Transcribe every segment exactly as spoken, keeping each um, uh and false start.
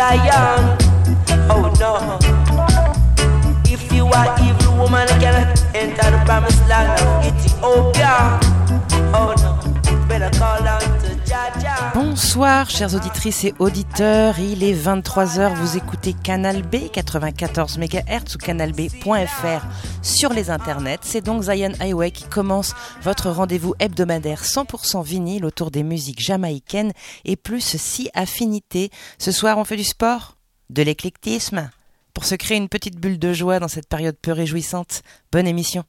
Zion. Oh no. If you are evil woman, you cannot enter the promised land of Ethiopia. Oh no. Better call out to Jaja. Bonsoir chères auditrices et auditeurs, il est vingt-trois heures, vous écoutez Canal B quatre-vingt-quatorze mégahertz ou canal b point f r sur les internets. C'est donc Zion Highway qui commence votre rendez-vous hebdomadaire cent pour cent vinyle autour des musiques jamaïcaines et plus si affinités. Ce soir on fait du sport, de l'éclectisme, pour se créer une petite bulle de joie dans cette période peu réjouissante. Bonne émission.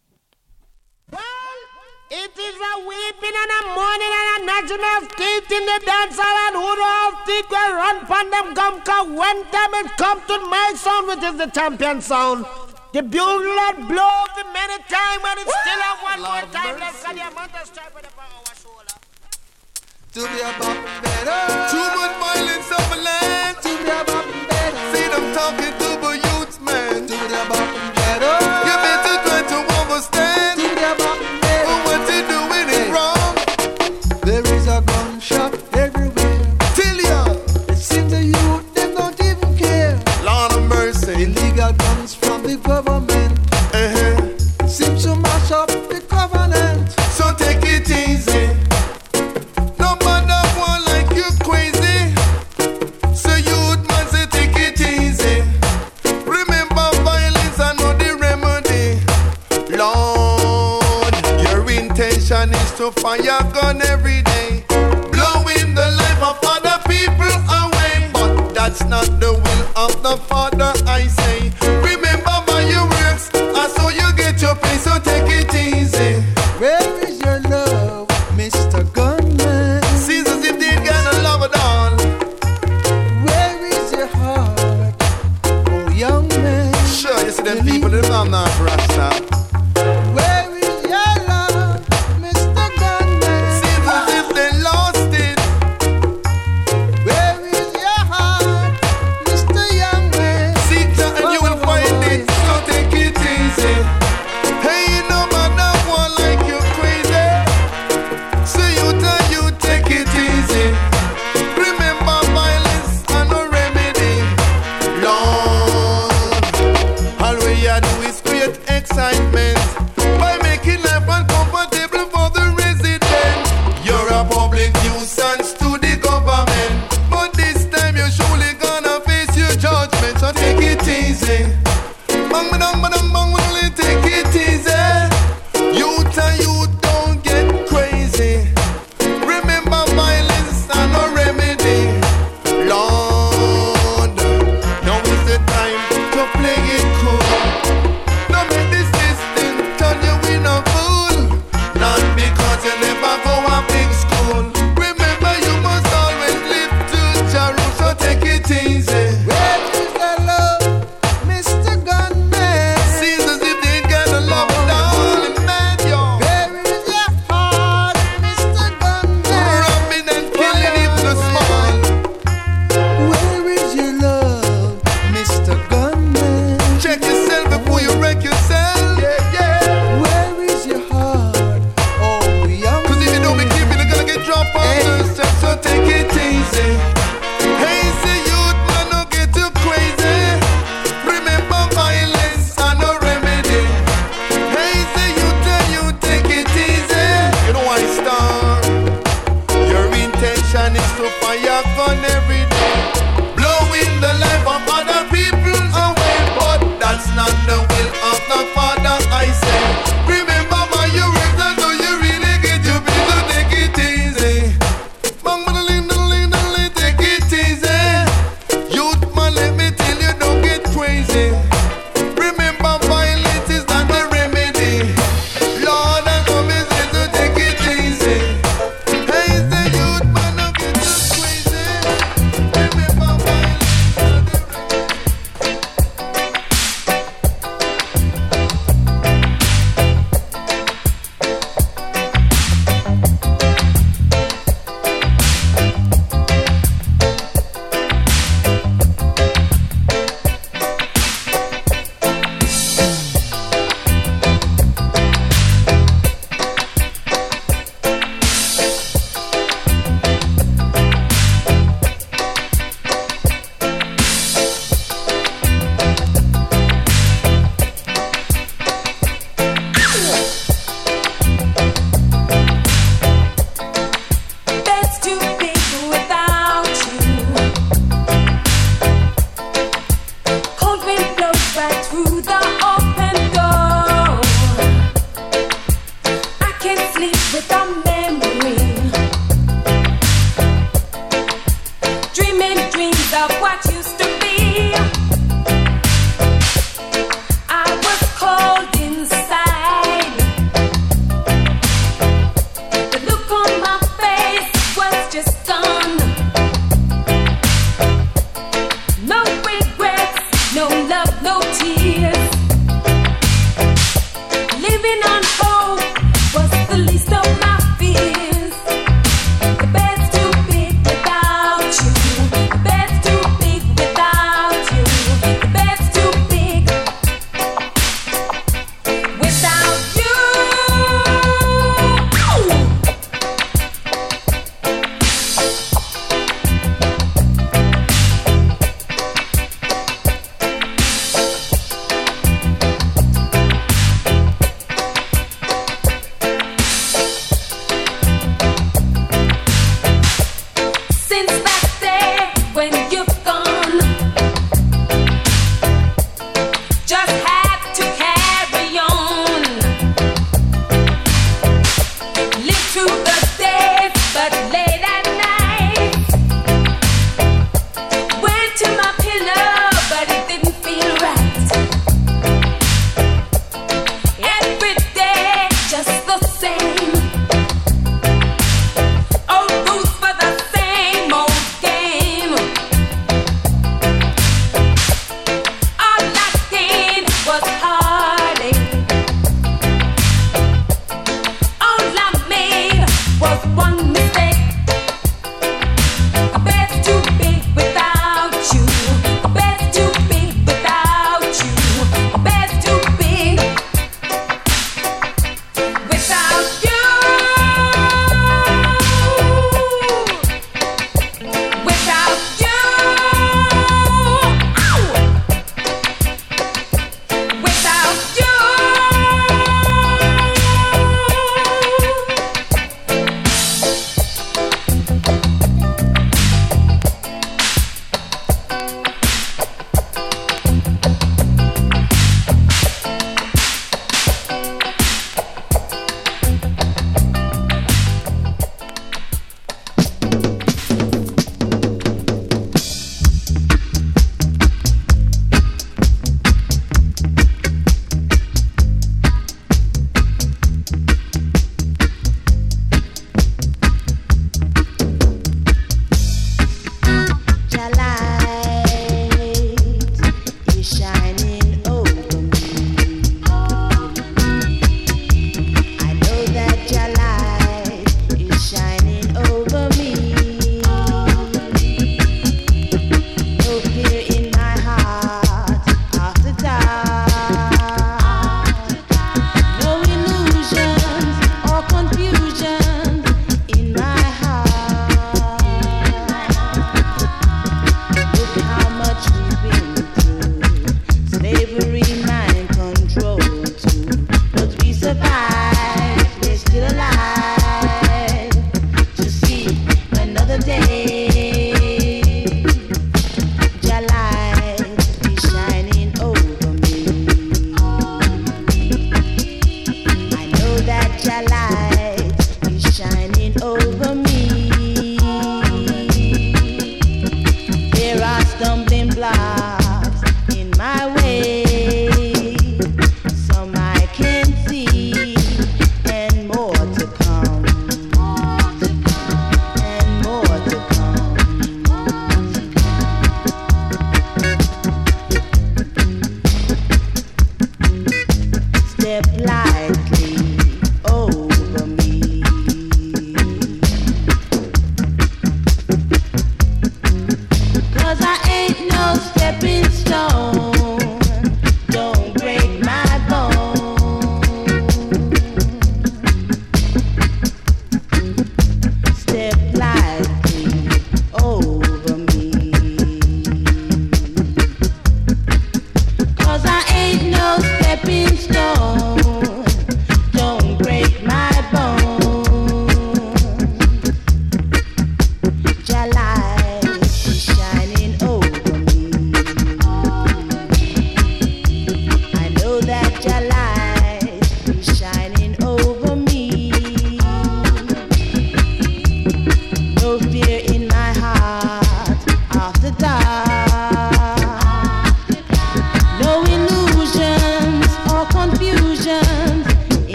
It is a weeping and a mourning and a gnashing of teeth in the dance hall, and who know how teeth will run pon them gum, cause when time it come to my sound, which is the champion sound, the bugle that blow for many time, and it still have one more time left, cause the amount of stripe with the power of our shoulder. To be a bop better. Too much violence of a land. To be a bop better. See them talking to the youths, man. To be a bop better. You better try to understand. To be a bop better. What you doing is wrong. There is a gunshot everywhere. Till ya. It seems the youth, them don't even care. Lord of mercy. Illegal guns from the government. Uh-huh. Seems to mash up the covenant. So take it easy. No matter one like you crazy. So youth man say take it easy. Remember violence and not the remedy. Lord, your intention is to fire gun every day, blowing the life of other people away. But that's not the will of the Father, I say. Remember by your works, and so you get your pay, so take it easy. Where is your love, Mister Gunman? Seems as if they gonna love it all. Where is your heart, oh young man? Sure, you see them people, they're not for us now. Where is your love, Mister Gunman? Seems as if they lost it. Where is your heart, Mister Young Man? Seek that and you will find it, so take it easy. Hey, no matter what like you crazy. So you tell you take it easy. Remember violence and no remedy. Lord, all we are do is create excitement by making life uncomfortable for the resident. You're a public nuisance to the government, but this time you're surely gonna face your judgment. So take it easy. Bang, bang, bang, bang, only take it easy. Youth and youth don't get crazy. Remember violence and no remedy. Lord, now is the time to play it cool. Don't make this system turn you in a fool. Not because you never go a big school. Remember you must always live to Jeru, so take it easy. Where is the love, Mister Gunman? Seems as if they got a love down in man, yo. Where is your heart, Mister Gunman? Robbing and killing even the small. Where is your love, Mister Gunman? Check yourself before you wreck yourself. Yeah, yeah. Where is your heart, oh young man?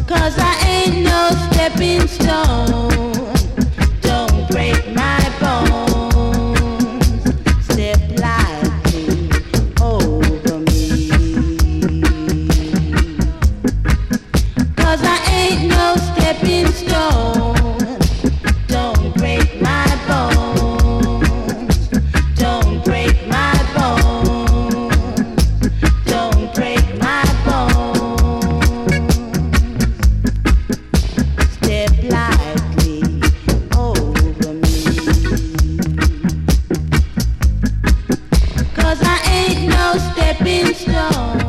'cause I ain't no stepping stone. Don't break my bones. Step lightly over me. 'Cause I ain't no stepping stone. Don't break my bones. Don't break my bones. Don't break my bones. Step lightly over me. 'Cause I ain't no stepping stone.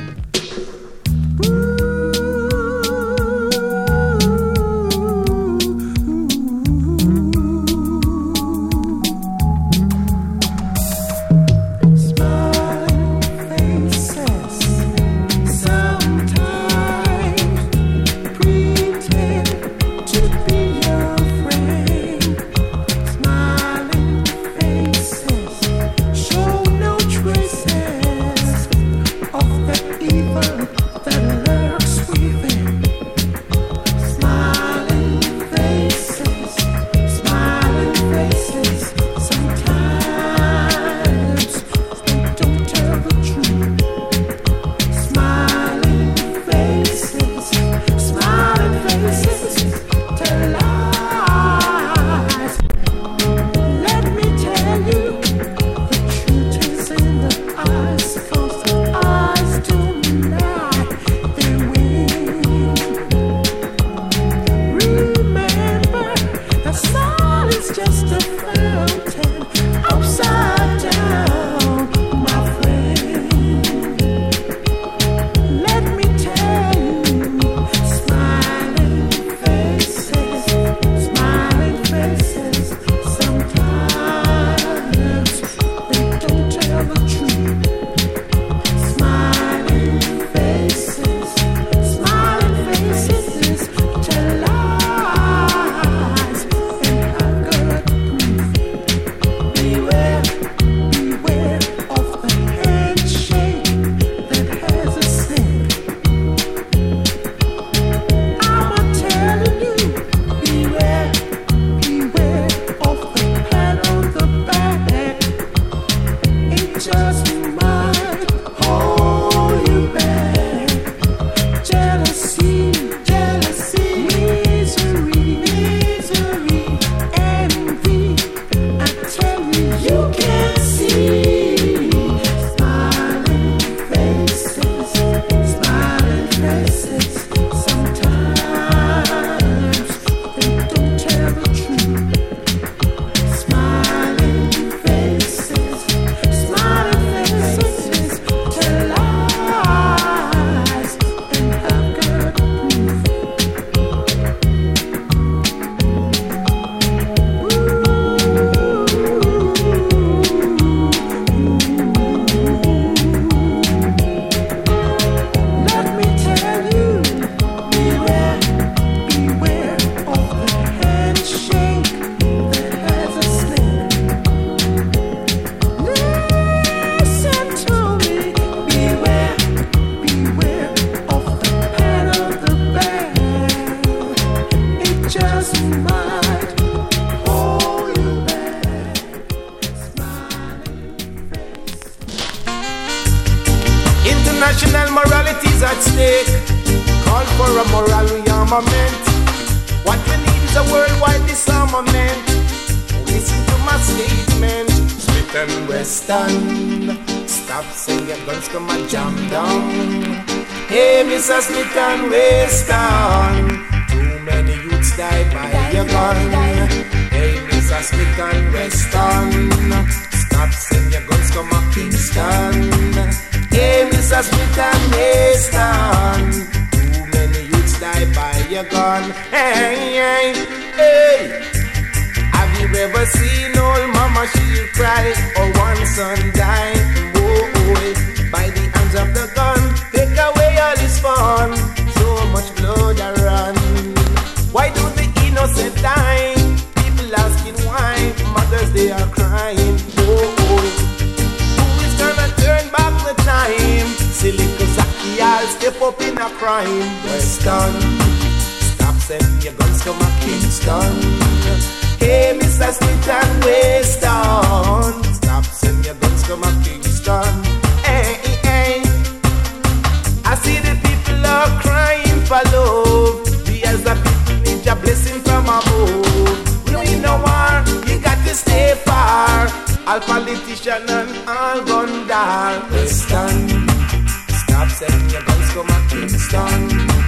International morality's at stake. Call for a moral rearmament. What we need is a worldwide disarmament. Listen to my statement. Smith and Weston, stop saying your guns come and jam down. Hey, Mister Smith and Weston, too many youths die by your gun. Hey, Mister Smith and Weston, stop saying your guns come and Kingston. Hey, Mister Smith and Weston, too many youths die by your gun. Hey, hey, hey. Have you ever seen old mama, she'll cry, or one son die? Oh, oh, by the hands of the gun, take away all his fun. So much blood I run. Why do the innocent die? People asking why. Mothers, they are crying. Oh, oh. Who is gonna turn back the time? Silly Kazaki, I'll step up in a crime. Weston, sending your guns come a Kingston. Hey, Mister Smith and Weston, stop sending your guns come a Kingston. Hey, hey, I see the people are crying for love. We as the people need your blessing from above. We in a war, you got to stay far. All politicians and all gun down. Weston, stop sending your guns come a Kingston.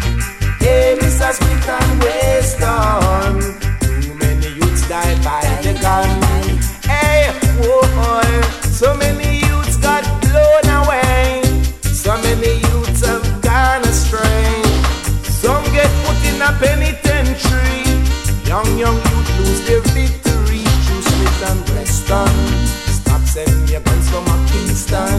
Hey, Mister Smith and Weston, too many youths die by the gun. Hey, whoa, boy, so many youths got blown away. So many youths have gone astray. Some get put in a penitentiary. Young, young youth lose their victory. Through Smith and Weston, stop sending your guns from a Kingston.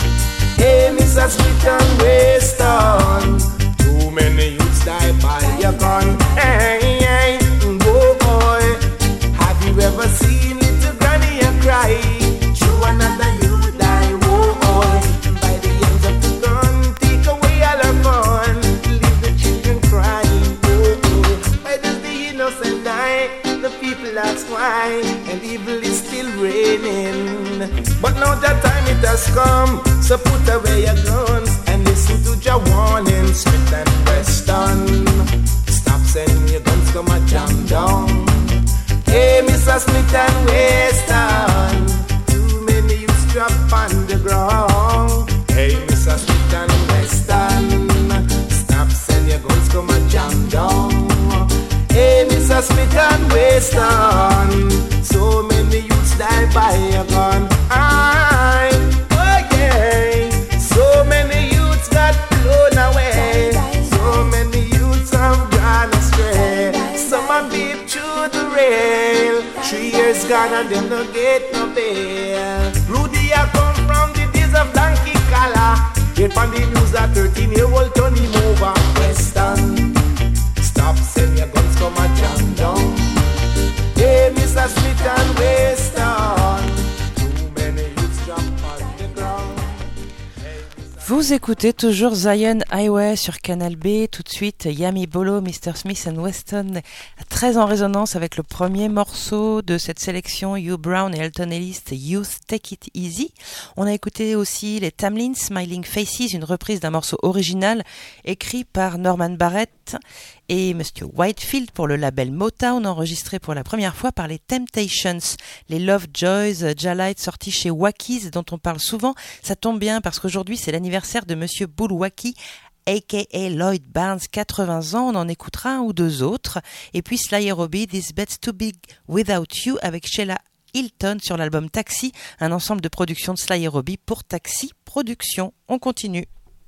Hey, Mister Smith and Weston, too many youths die by your gun. Hey, hey, whoa, boy, have you ever seen little granny a cry? Through another youth die, whoa, boy, by the ends of the gun, take away all her fun, leave the children crying, whoa, boy. Why does the innocent die? The people ask why, and evil is still reigning. But now that time it has come, so put away your guns and listen to your warning. Smith and Weston, stop sending your guns, come a jam down. Hey, Mister Smith and Weston, too many youths drop on the ground. Hey, Mister Smith and Weston, stop sending your guns, come a jam down. Hey, Mister Smith and Weston, so many youths die by a gun. Aye, okay, so many youths got blown away. So many youths have gone astray. Some have peeped through the rail. Three years gone and them no get no bail. Rudy a come from the days of donkey collar. Heard from the news that thirteen year old turn him over. Weston, stop sending your guns, come a jam down. Hey, Mister Smith and Weston, too many youths drop on the ground. Vous écoutez toujours Zion Highway sur Canal B. Tout de suite, Yami Bolo, Mister Smith and Weston, très en résonance avec le premier morceau de cette sélection, Hugh Brown et Elton Ellis, Youth Take It Easy. On a écouté aussi les Tamlins, Smiling Faces, une reprise d'un morceau original écrit par Norman Barrett et Monsieur Whitefield pour le label Motown, enregistré pour la première fois par les Temptations. Les Lovejoys, Jalite, sortis chez Wackies, dont on parle souvent. Ça tombe bien parce qu'aujourd'hui c'est l'anniversaire de Monsieur Bull Wacky, aka Lloyd Barnes, quatre-vingts ans. On en écoutera un ou deux autres. Et puis Sly Robbie, This Bed's Too Big Without You, avec Sheila Hilton sur l'album Taxi, un ensemble de productions de Sly Robbie pour Taxi Productions. On continue.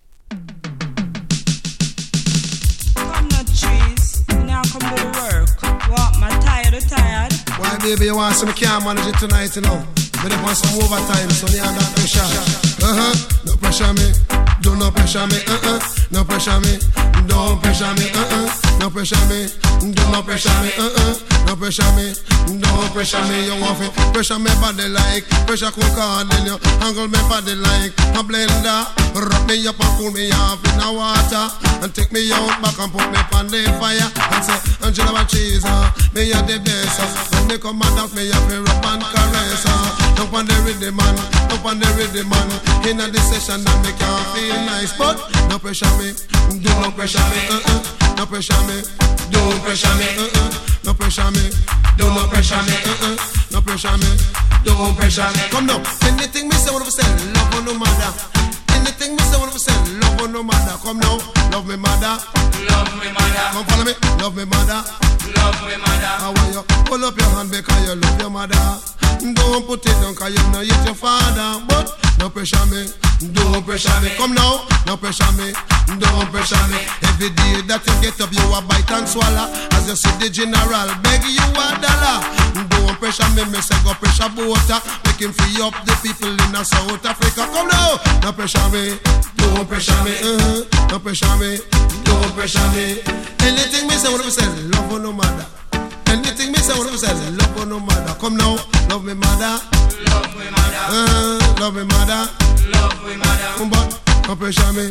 Now come to the work. What, my tired or tired? Why, baby, you want some can't manage it tonight, you know? But if want some overtime, so you under pressure. Uh-huh, no pressure me. Do no pressure me, uh-uh. No pressure me. Don't pressure me, uh-uh. No pressure me. Do no pressure me, uh-uh. No pressure me. Don't pressure me. You want to pressure me body like pressure cooker, and then you angle me body like a blender. Wrap me up and cool me off in the water, and take me out back and put me on the fire. And say, Angela Cheese, uh, me a the best. Uh. When me come and up, me a fi rub and caress. Uh. Up on the rhythm man, up on the rhythm man. In the session that me can't feel nice, but no pressure me, do no pressure me, uh-uh. No pressure me, don't pressure me, uh-uh. No pressure me, do no pressure me, uh-uh. No pressure me, don't pressure me. Come now, anything me say, what I say, love on no matter. Anything me say, what I say, love on no matter. Come now, love me mother, Love me mother, come follow me, love me mother. love me mother. How are you? Pull up your hand because you love your mother. Don't put it down cause you know it's your father. But no pressure me, don't pressure me. Come now, no pressure me, don't pressure me. Every day that you get up you a bite and swallow. As you see the general beg you a dollar. Don't pressure me, me say go pressure water. Make him free up the people in the South Africa. Come now, no pressure me, don't pressure me, uh-huh. No pressure me, don't pressure me. Anything me say, what I say, love or no matter. Anything me say, what I say, love or no matter. Come now, love me mother, Love me mother, uh, love me mother. love me mother. Come back, no pressure me,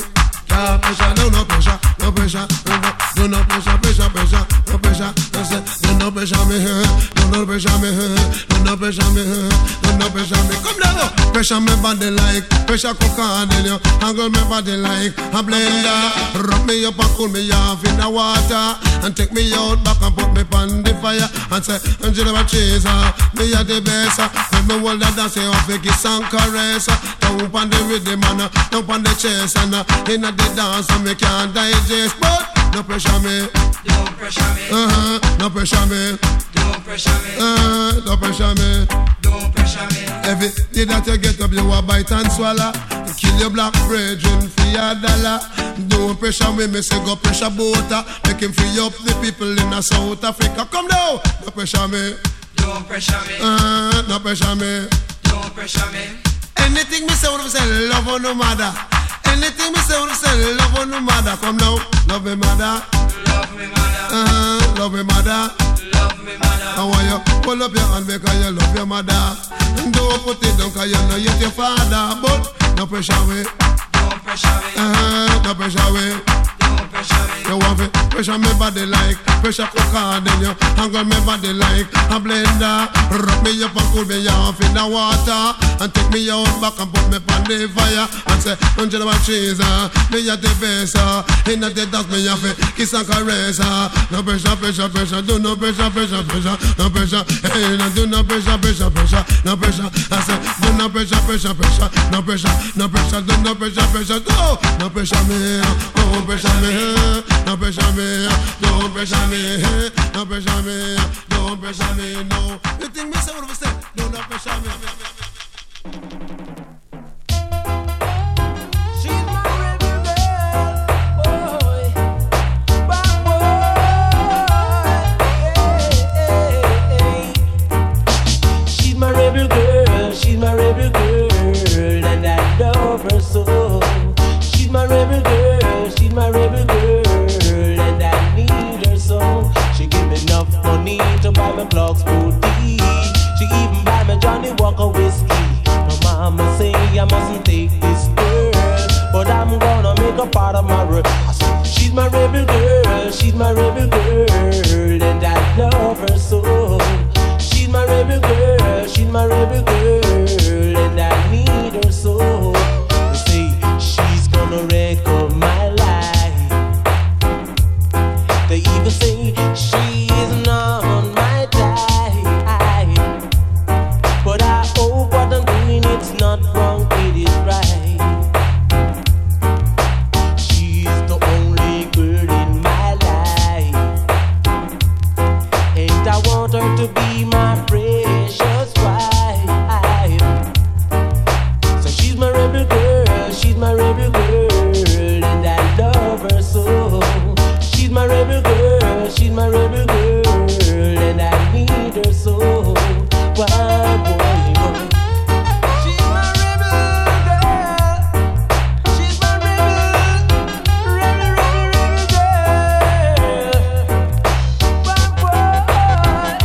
Yeah, pressure, no, no pressure, no pressure, no, no, no pressure, pressure, pressure, no pressure. No say, no, no pressure me, no, no pressure me, no, no pressure me, no, no pressure me. Come down, pressure me body like, pressure cook on you, angle me body like a blender. Rub me up and cool me off in the water, and take me out back and put me on the fire. And say, Angela Chaser, me a the best. Let me hold that dance, you have to kiss and caress. Down on the rhythm and down on the chest, and in the dance, so me can't digest. But no pressure me, don't pressure me, uh-huh, no pressure me, don't pressure me, uh, no pressure me, don't pressure me. Every day that you get up, you a bite and swallow. Kill your black brethren for your dollar. Don't pressure me, me say go pressure butter. Make him free up the people in the South Africa. Come down, no pressure me, don't pressure me, uh, no pressure me, don't pressure me. Anything me say, what me say, love on no matter. Anything me say, what me say, love on no matter. Come now, love me mother, love me mother, uh, love me mother, love me mother. I want you pull up your hand because you love your mother. Don't put it down because you know you're your father. But no pressure way, don't pressure me, uh, no pressure way. don't pressure me. You want it, pressure me body like, pressure cook hard in you, angle me body like a blender. Rub me up and cool me off in the water, and take me out back and put me on the fire. And say, Angela Chaser, me at the best. In the dance me have a kiss and caress. No pressure, pressure, pressure, do no pressure, pressure, pressure, no pressure. Hey, no do no pressure, pressure, pressure, no pressure. I say, do no pressure, pressure, pressure, no pressure, no pressure, do no pressure, pressure, do no pressure me, no pressure me. No pressure me, don't pressure me, don't pressure me, don't pressure me, no. You think me say what I say? Don't no pressure me. She's my rebel girl, boy, bad boy, hey, hey, hey. She's my rebel girl, she's my rebel girl, and I love her so. She's my rebel girl, she's my rebel girl. Enough money to buy my clocks booty. She even buy my Johnny Walker whiskey. My mama say I mustn't take this girl, but I'm gonna make her part of my world. I say, she's my rebel girl, she's my rebel girl, and I love her so. She's my rebel girl, she's my rebel girl, and I need her so. They say she's gonna wreck up my life. They even say she on my time, but I hope what I'm doing it's not wrong, it is right. She's the only girl in my life, and I want her to be my precious wife. So she's my rebel girl, she's my rebel girl, and I love her so. She's my rebel girl, she's my rebel girl. So, why, boy, boy. She's my rebel girl. She's my rebel, rebel, rebel, rebel girl. Why,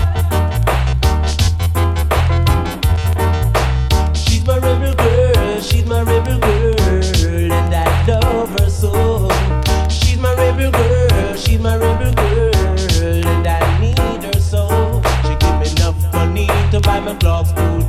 boy. She's my rebel girl. She's my rebel girl, and I love her so. She's my rebel girl. She's my rebel girl, and I need her so. To buy my clocks,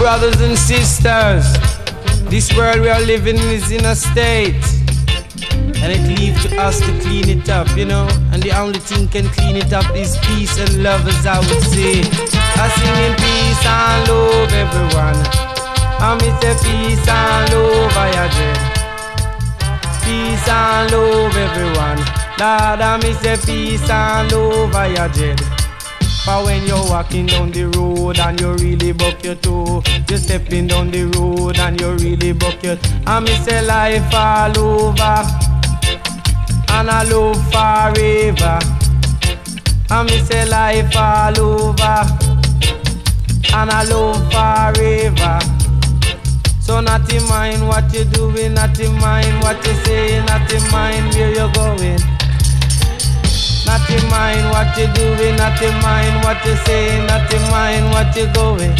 brothers and sisters, this world we are living is in a state, and it leaves to us to clean it up, you know. And the only thing can clean it up is peace and love, as I would say. I sing in peace and love, everyone. I miss a peace and love, I dread. Peace and love, everyone. Lord, I miss a peace and love, I dread. For when you're walking down the road and you really buck your toe, you're stepping down the road and you really buck your toe. I miss a life all over, and I love forever. I miss a life all over, and I love forever. So not in mind what you're doing, not in mind what you're saying, not in mind where you're going. Not in mind what you're doing, not in mind what you're saying, not in mind what you're going.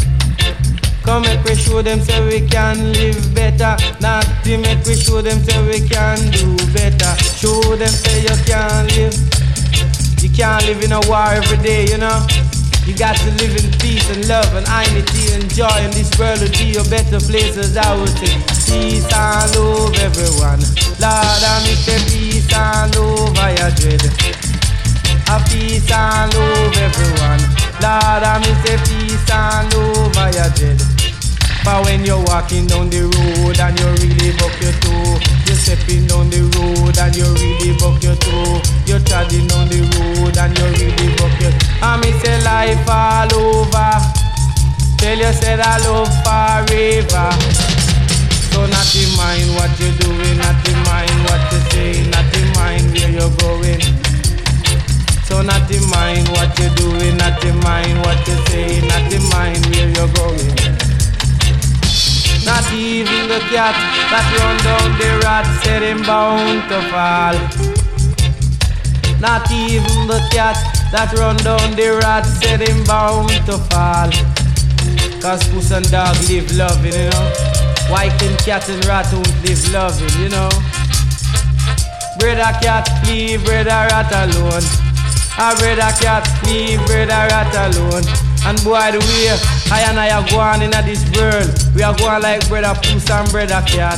Come make we show them so we can live better. Not to make we show them so we can do better. Show them so you can live. You can't live in a war every day, you know. You got to live in peace and love and unity and joy, and this world will be a better place, as I would say. Peace and love, everyone. Lord, I miss a peace and love, I dread. A peace and love, everyone. Lord, I miss a peace and love, I dread. But when you're walking down the road and you really buck your toe, you're stepping down the road and you really buck your toe, you're treading down the road and you really buck your toe. I miss a life all over. Tell you said I love forever. So not in mind what you're doing, not in mind what you're saying, not in mind where you're going. So not in mind what you're doing, not in mind what you're saying, not in mind where you're going. Not even the cat that run down the rat said him bound to fall. Not even the cat that run down the rat said him bound to fall. Cause puss and dog live loving, you know. Why can cat and rat don't live loving, you know? Brother cat, leave brother rat alone. A brother cat, leave brother rat alone. And boy, the way I and I are going in this world, we are going like brother puss and brother cat.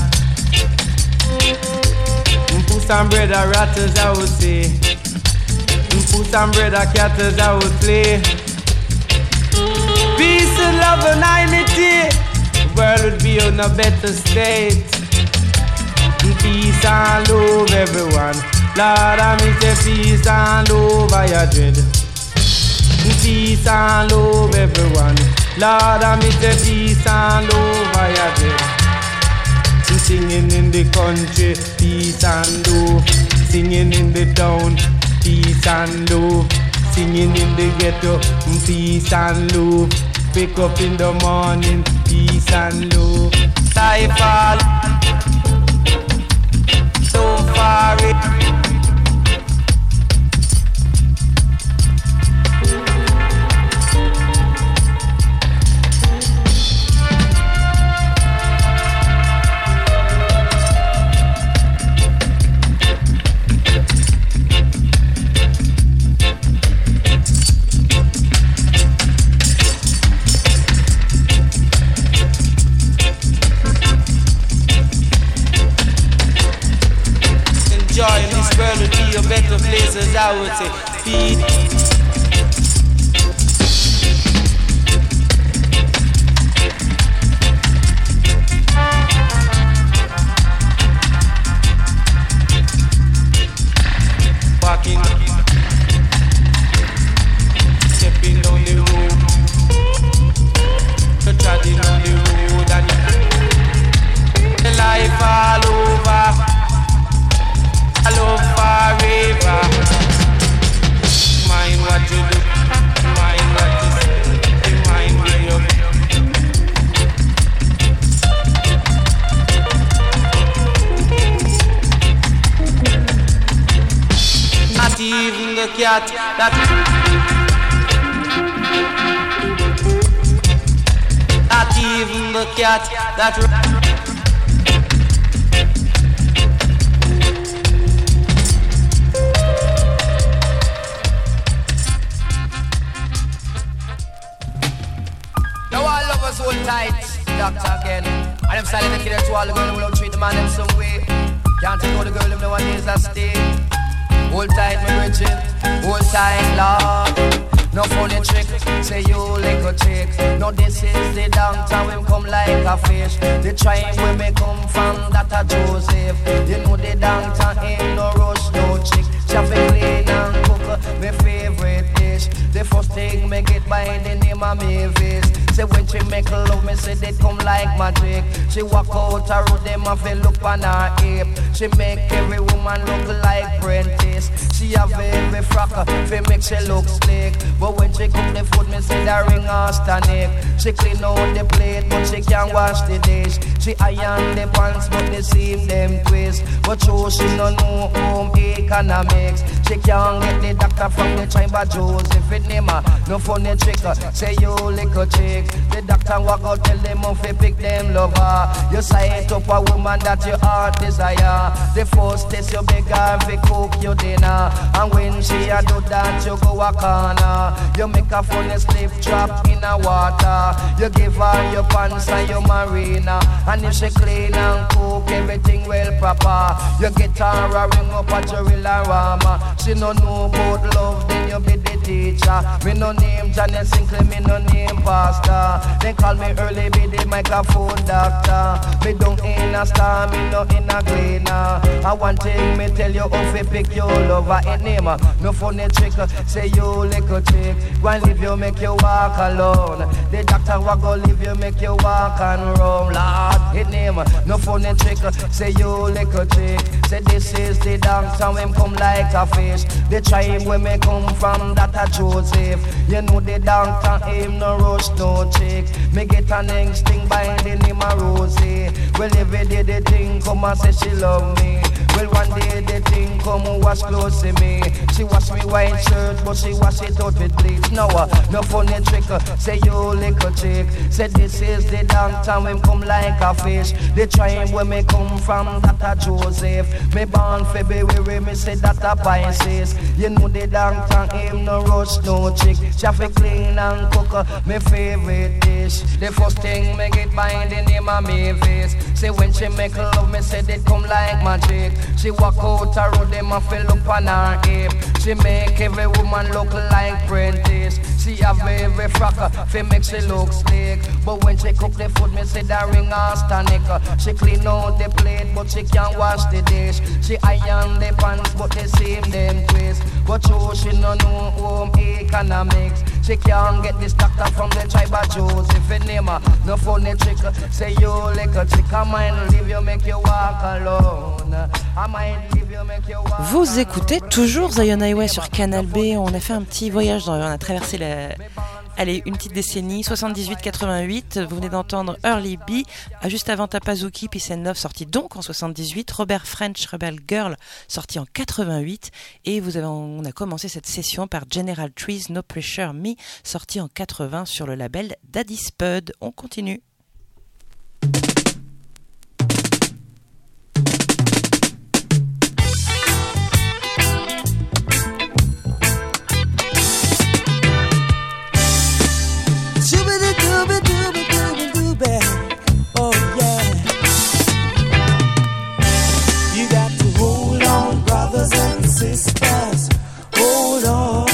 And puss and brother rat, as I would say. And puss and brother cat, as I would play. Peace and love and unity, the world would be in a better state. And peace and love, everyone. Lord, I miss a peace and love, I dread. Peace and love, everyone. Lord, I miss a peace and love, I dread. Singing in the country, peace and love. Singing in the town, peace and love. Singing in the ghetto, peace and love. Wake up in the morning, peace and love. Life all so far away. Better places, I would say. Peace. Walking, stepping down the road, treading on the road, and the life all over. I love forever. Mind what you do, mind what you say, mind where you go. Not even the cat that Not even the cat that just hold tight, doctor again. And them silent the killer to all the girl who don't treat the man in some way. Can't take all the girl if no one is a stay. Hold tight, my virgin, hold tight, Lord. No funny trick, say you like a chick. No, this is the downtown, we come like a fish. The tribe where me come from, that a Joseph. You know the downtown ain't no rush, no chick. Traffic clean and cook, my favorite dish. The first thing me get by the name of Mavis. Say when she make love, me say they come like magic. She walk out her road, them a feel look on her hip. She make every woman look like Prentice. She have every frock, fi make she look slick. But when she cook the food, me say that ring her stomach. She clean out the plate, but she can't wash the dish. She iron the pants, but they seam them twist. But sure she no know home economics. She can't get the doctor from the tribe of Joseph. It name her, no funny trick. Say you little chick. The doctor walk out, tell them off, pick them lover. You sight up a woman that your heart desire. The first test you beg her fi cook your dinner. And when she a do that, you go a corner. You make a funny slip trap in a water. You give her your pants and your marina. And if she clean and cook everything well proper, you get her a ring up at your Rama. She no know about love, then you be the teacher. Me no name Janet Sinclair, me no name Pastor. They call me early, be the microphone doctor. Me don't in a star, me no in a gleaner. I one thing me tell you, if you pick your lover in name, no funny trick. Say you little chick, go and leave you, make you walk alone. The doctor will go leave you, make you walk and roam. Lord, in name, no funny trick. Say you little chick. Say this is the downtown, him come like a fish. The tribe where me come from, that a Joseph. You know the downtown, him no rush, no chick. Me get an instinct by the name of Rosie. Well, every day the thing come and say she love me. Well, one day the thing come and wash clothes to me. She wash me white shirt, but she wash it out with bleach. No, uh, no funny trick. Uh, say you little chick. Say this is the downtown, him come like a fish. The tribe where me come from, that a Joseph. Me born February, me say that a Pisces. You know the downtown, him no rush, no chick. Traffic clean and cook, uh, me favorite dish. The first thing me get by the name of Mavis. Say when she make love, me say they come like magic. She walk out her road, them a feel up on her hip. She make every woman look like Prentice. She have every frock, fi make she look slick. But when she cook the food, me say that ring her stomach. She clean out the plate, but she can't wash the dish. She iron the pants, but they seam them twist. But you, she no know home economics. She can't get this doctor from the tribe of Joseph. It name her, no funny trick. Say you like a chick, I might leave you, make you walk alone. I might leave you, make you walk. Vous écoutez toujours Zion Highway sur Canal B. On a fait un petit voyage, dans, on a traversé la, allez, une petite décennie, soixante-dix-huit quatre-vingt-huit. Vous venez d'entendre Early B, juste avant Tapazuki, Peace and Love, sorti donc en soixante-dix-huit. Robert French, Rebel Girl, sorti en quatre-vingt-huit. Et vous avez, on a commencé cette session par General Trees, No Pressure Me, sorti en quatre-vingts sur le label Daddy Spud. On continue. Oh yeah. You got to hold on, brothers and sisters. Hold on.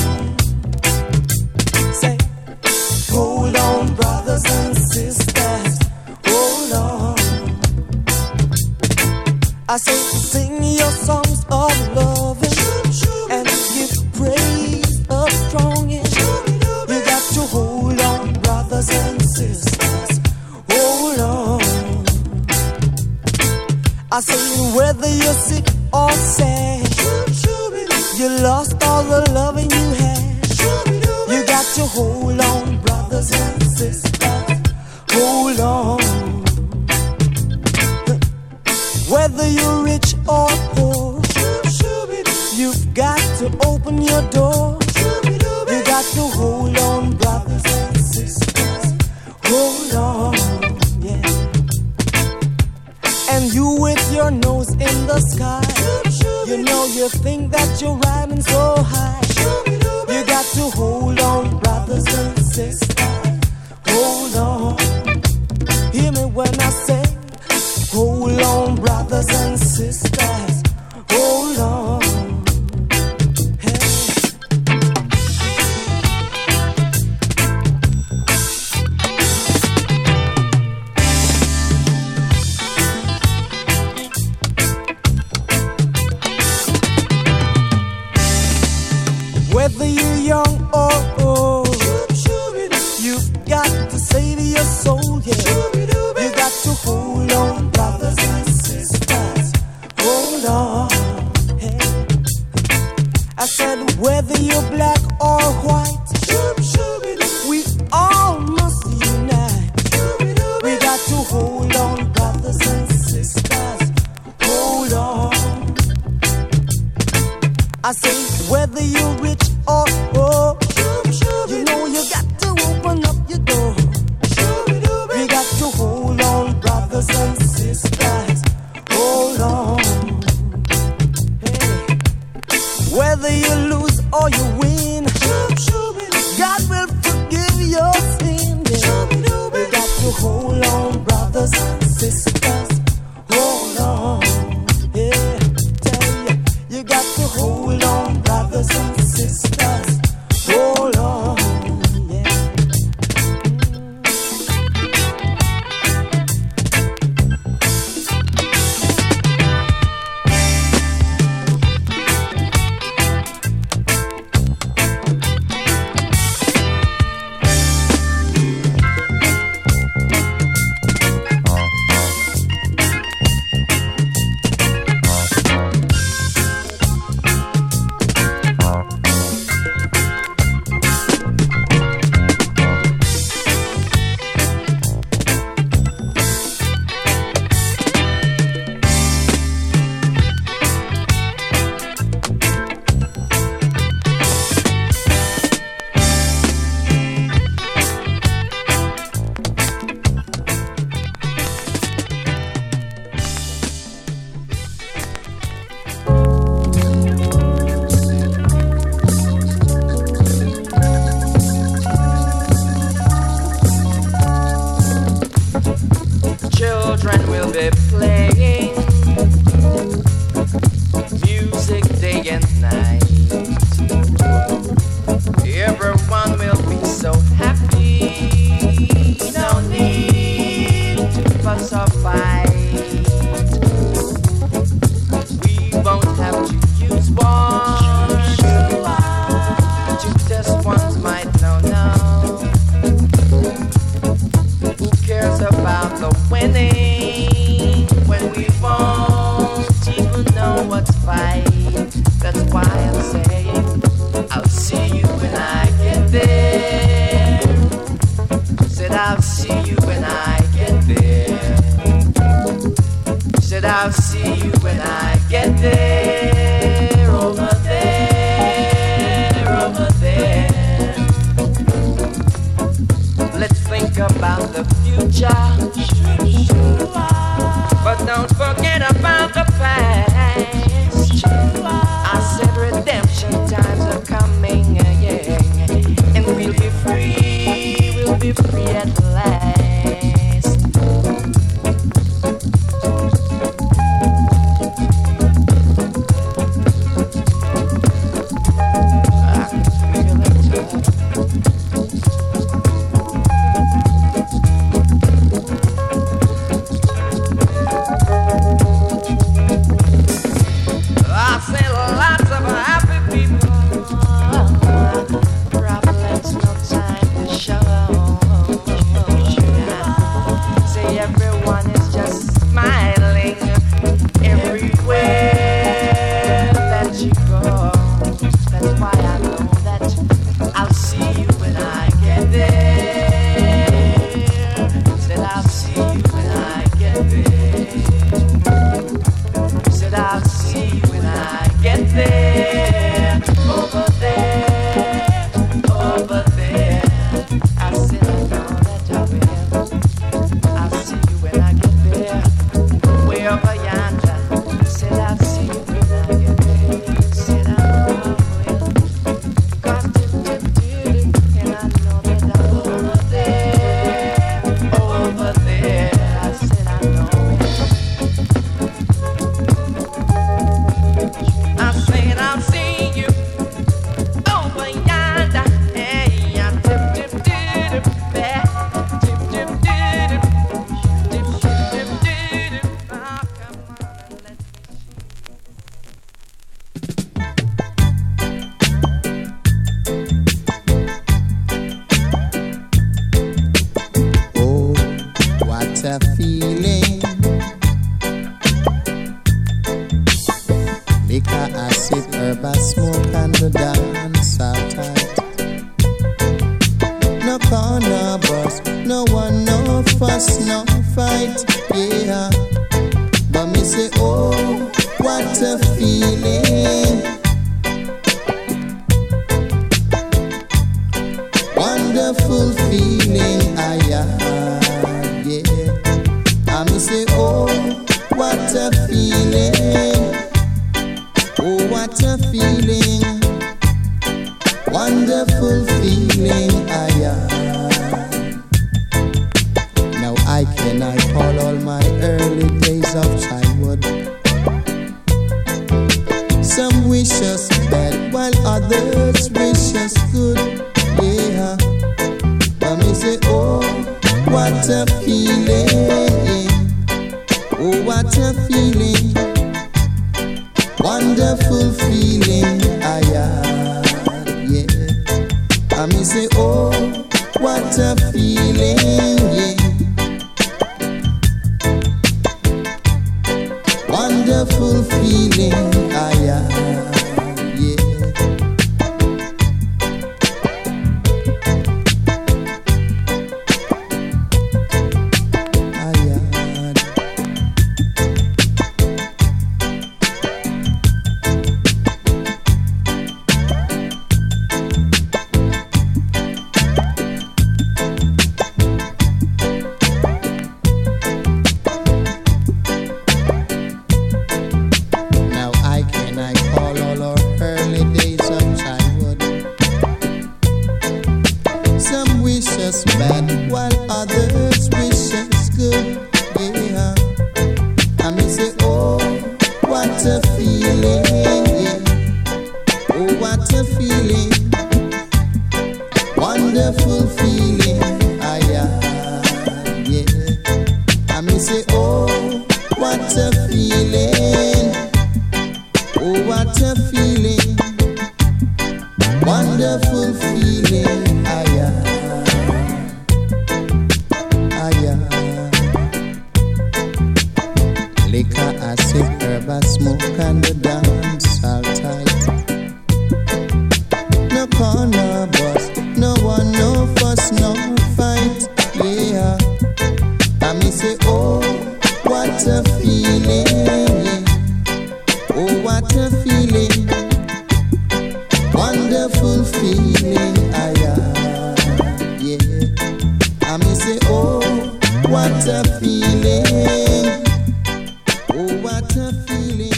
Say, hold on, brothers and sisters. Hold on. I say, sing your songs of loving and give praise up strong. You got to hold on, brothers and sisters. Hold on. I say whether you're sick or sad, you lost all the loving you had. You got to hold on, brothers and sisters. Hold on. Whether you're rich or poor, you've got to open your door. You got to hold on, brothers and sisters. Hold on, yeah. And you with your nose in the sky, you know you think that you're riding so high. You got to hold on, brothers and sisters. Hold on. brothers and sisters, hold on. Whether you're young or old, you've got to save your soul, yeah. You got to hold on, brothers and sisters, hold on, hey. I said whether you're black or white, we all must unite. We got to hold on, brothers and sisters, hold on. I say whether you're rich or poor, you know you got to open up your door. We got to hold on, brothers and sisters, hold on. Hey. Whether you lose or you win, God will forgive your sin. Yeah. We got to hold on, brothers and sisters, hold on. Yeah, tell you, you got to hold on, brothers and sisters, hold on. Children will be playing music day and night. Everyone will be so happy. No need to fuss or fight. We won't have to use words to test one's might. No, no. Who cares about the winning when we won't even know what's fight? That's why I'm saying I'll see you when I get there. Said I'll see you when I get there. Said I'll see you when I get there. Over there, over there. Let's think about the future, but don't forget about the past. I said redemption times are coming, yeah, and we'll be free, we'll be free at last. no one, no fuss, no fight, yeah. But me say, oh, what a feeling. Wonderful feeling, I have, yeah. I me say, oh, what a feeling. Oh, what a feeling. Wonderful feeling, I have. Now I can I call all my early days of childhood. Some wish us bad while others wish us good, yeah. But me say, oh, what a feeling. Oh, what a feeling. Wonderful feeling, I have, yeah. I me say, oh, what a feeling, yeah. Wonderful feeling, I have, yeah. I have. Now I can I call all our early days of childhood. Some wish us bad while others wish us good, yeah. I me say, oh, what a feeling, yeah. Oh, what a feeling. Wonderful feeling, I have, yeah. I me say, oh, what a feeling. Oh, what a feeling. Wonderful feeling, I have, I have. Liquor, I sip, herb, I smoke, and the dance all tight. No corner bus, no one, no fuss, no fight, yeah. I me say, oh, what a feeling, yeah. Oh, what a feeling. Wonderful feeling, I have, yeah. I me say, oh, what a feeling. Oh, what a feeling.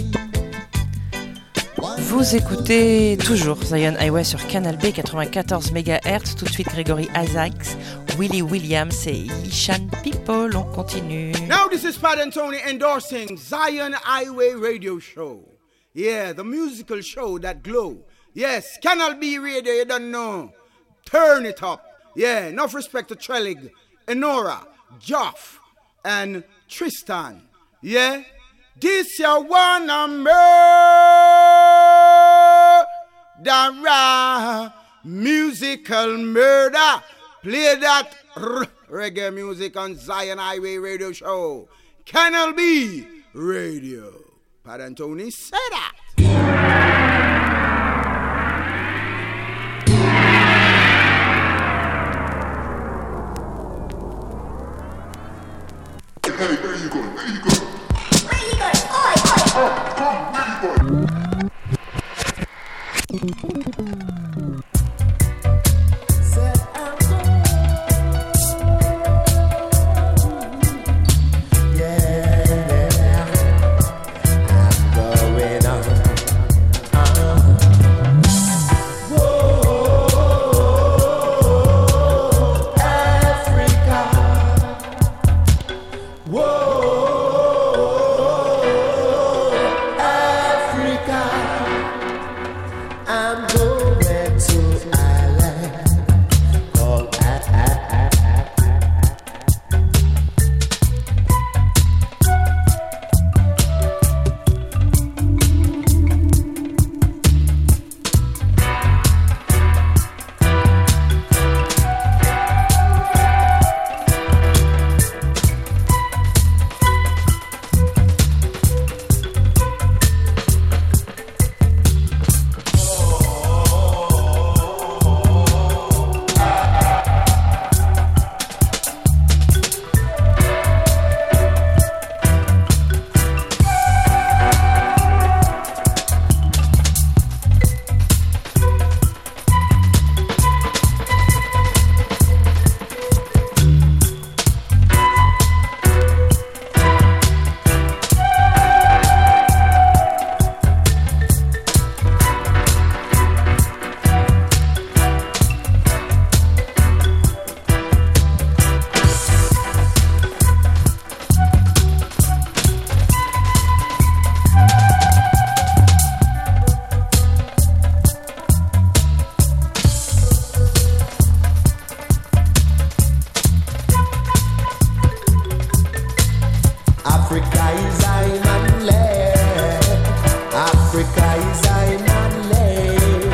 Vous écoutez toujours Zion Highway sur Canal B quatre-vingt-quatorze mégahertz. Tout de suite Gregory Isaacs, Willie Williams et Ishan People. On continue. Now this is Pat and Tony endorsing Zion Highway Radio Show. Yeah, the musical show that glow. Yes, Canal B Radio, you don't know. Turn it up. Yeah, enough respect to Trellig, Enora, Joff, and Tristan. Yeah, this your one murder, musical murder. Play that r- reggae music on Zion Highway Radio Show. Canal B Radio. Pat and Tony say that. Hey, where you going? Where you going? Where you going? Oi, oi! Oh, come, where you going? I'm going. Africa is island land. Africa is island land.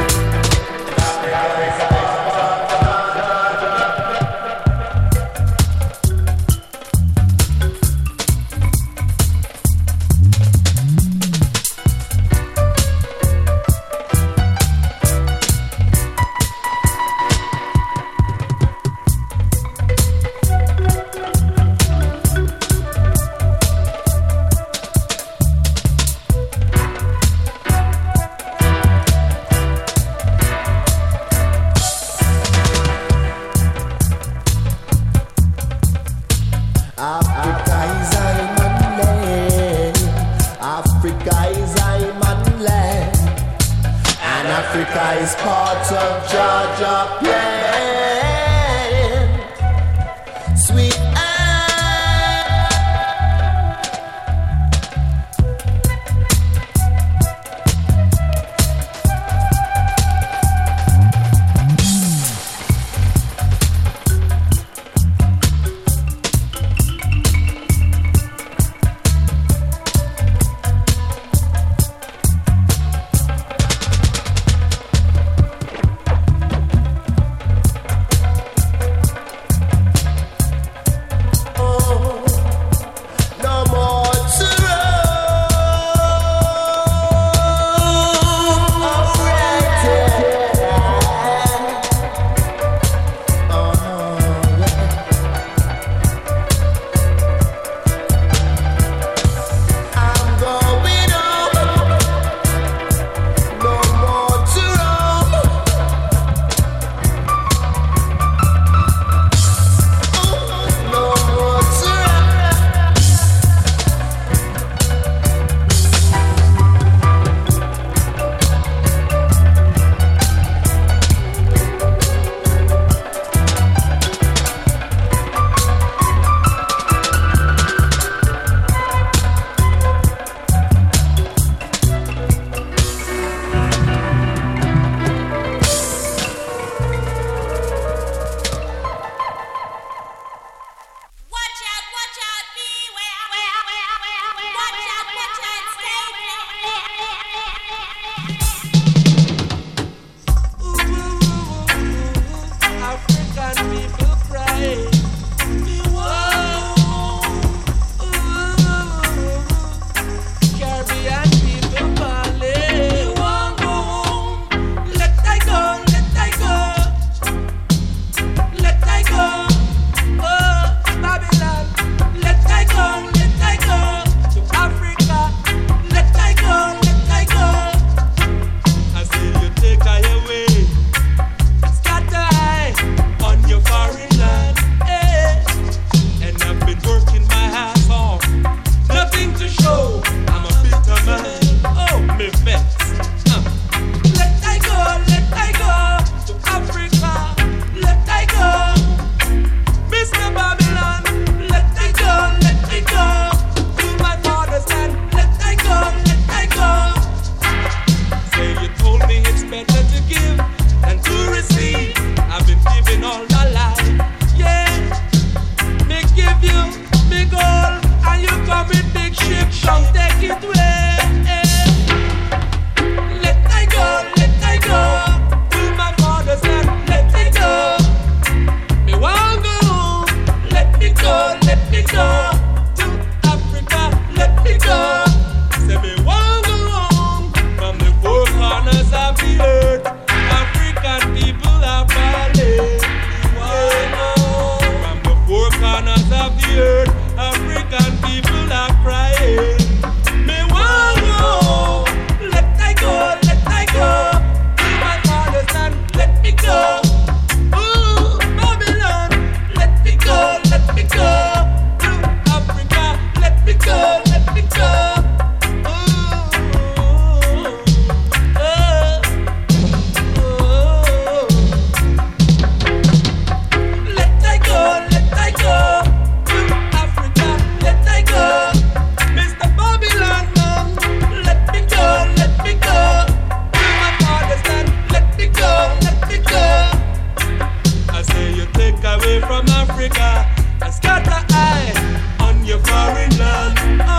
away from Africa and scatter eye on your foreign land.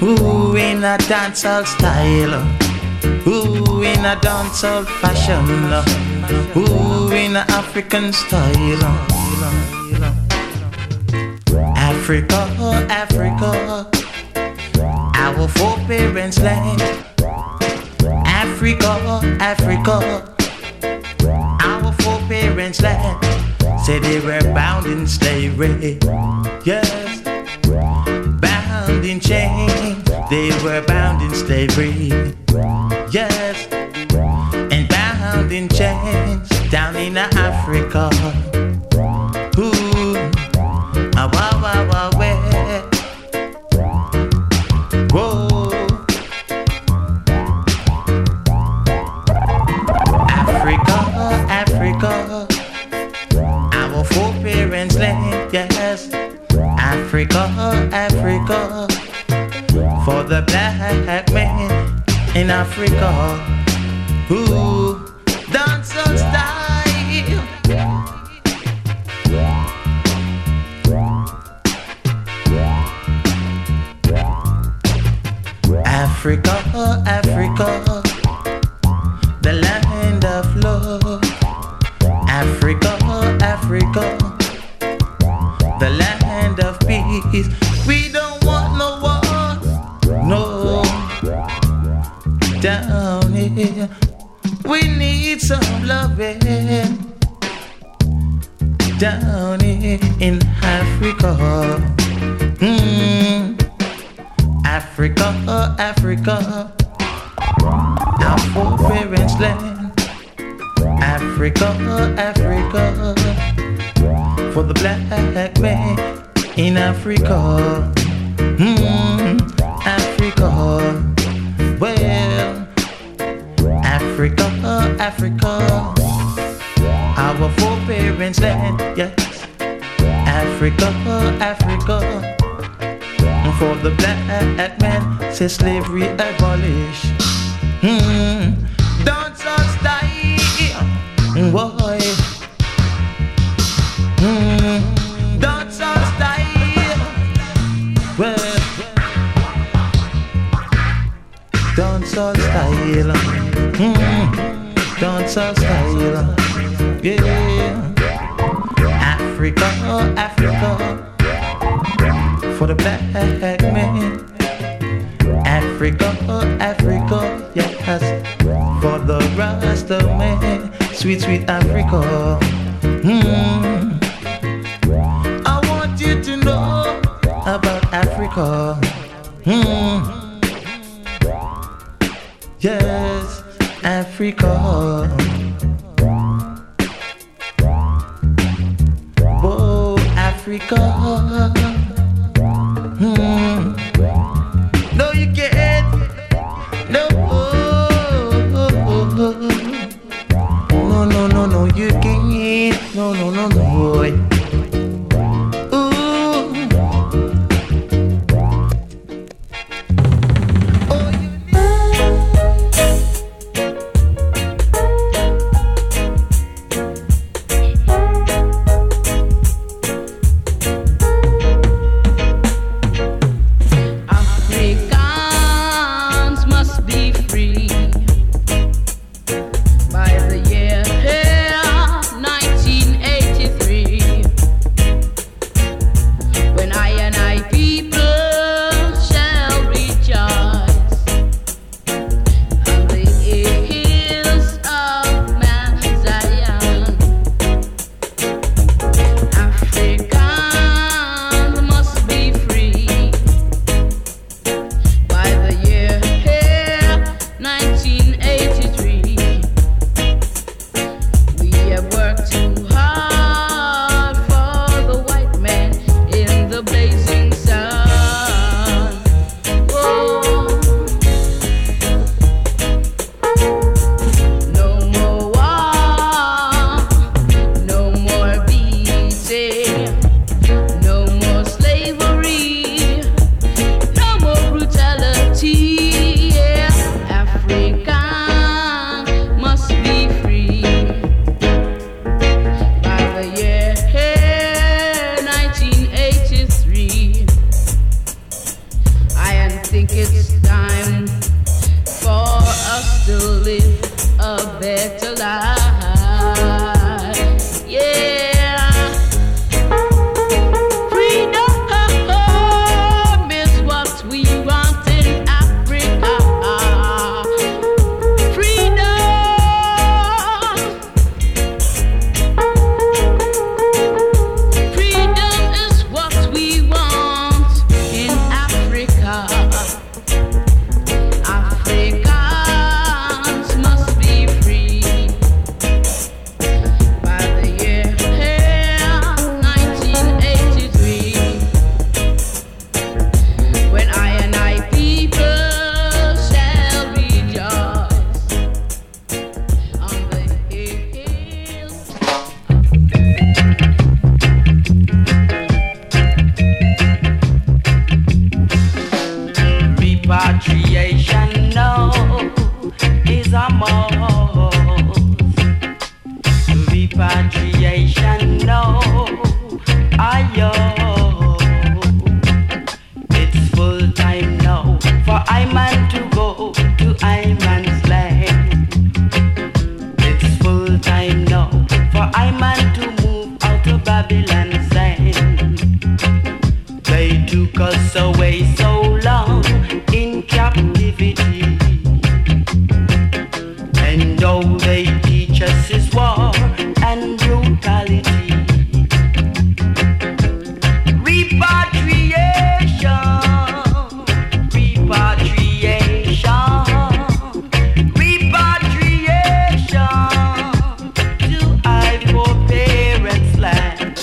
Ooh, in a dancehall style. Ooh, in a dancehall fashion. Ooh, in a African style. Africa, Africa, our foreparents' land. Africa, Africa, our foreparents' land. Say they were bound in slavery, yes, bound in chains. They were bound in slavery, yes, and bound in chains down in Africa. Ooh, ah, wah, wah, wah, wah. Whoa. Africa, Africa, our foreparents' land, yes. Africa, Africa, for the black man in Africa. Ooh, dancehall style. Africa, Africa, the land of love. Africa, Africa, the land of peace. We don't want no war, no, down here. We need some loving down here in Africa. Mm. Africa, Africa, our foreparents' land. Africa, Africa, for the black man in Africa. Mm, Africa, well, Africa, Africa, our foreparents' land, yes. Africa, Africa, for the black man, say slavery abolish. Mm, dancehall style, boy. Mm, dancehall style, well, dancehall style, mm, dancehall style, yeah. Africa, Africa, for the black man. Africa, Africa, yes, for the Rasta man. Sweet, sweet Africa. Mm. I want you to know about Africa. Mm. Yes, Africa. Oh, Africa. Mm. No, you can't. No. No, no, no, no, you can't. No, no, no, no, boy. Repatriation now is a must. Repatriation now, ayo. It's full time now for I man to go to I man's land. It's full time now for I man to move out of Babylon's land. They took us away so long in captivity, and though they teach us is war and brutality. Repatriation, repatriation, repatriation to our foreparents' land.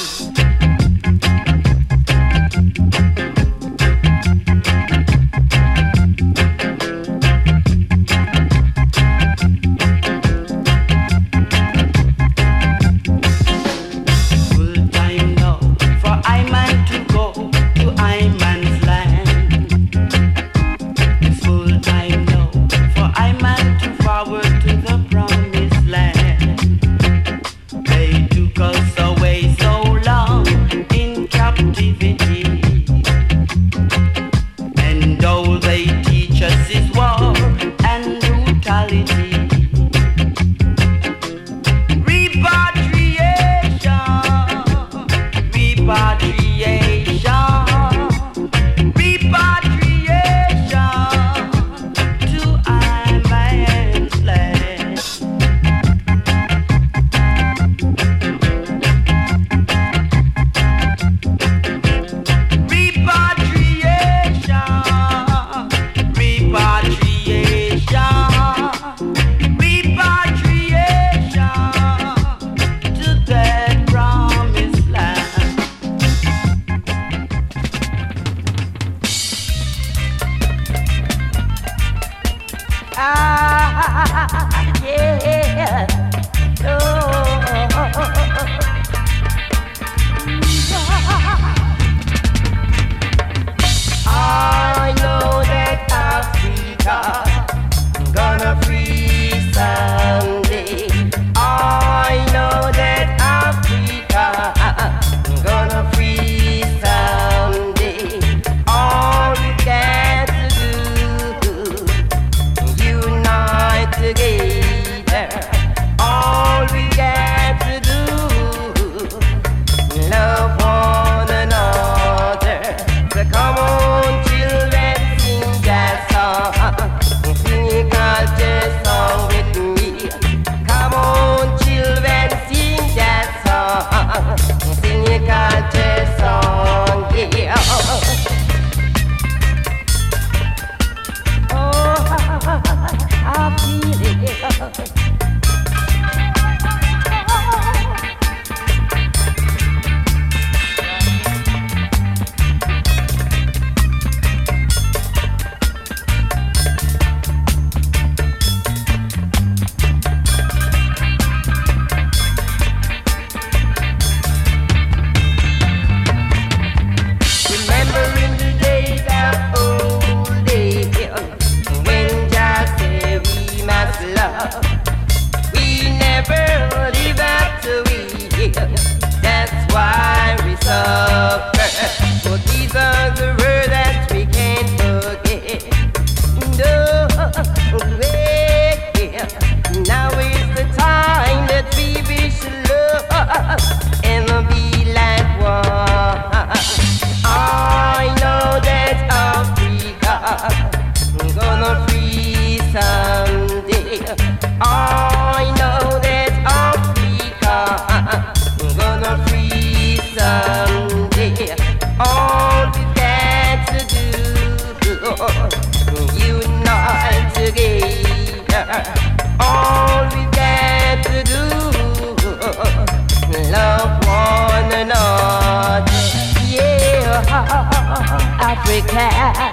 Africa,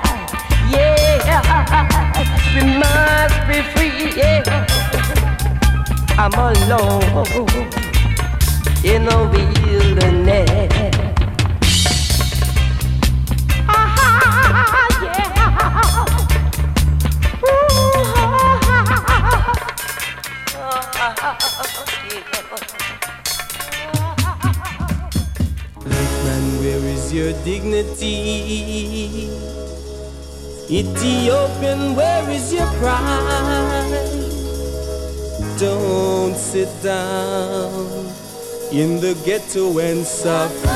yeah, we must be free, yeah. I'm alone in the wilderness. Ah, yeah. dignity. Ethiopian, where is your pride? Don't sit down in the ghetto and suffer.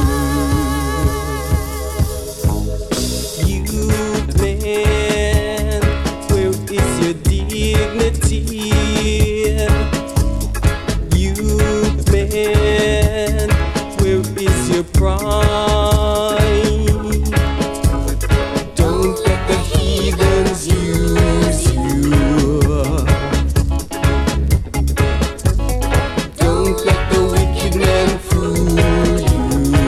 Youth man, where is your dignity? Youth man, where is your pride? Don't let the heathens use you. Don't let the wicked man fool you.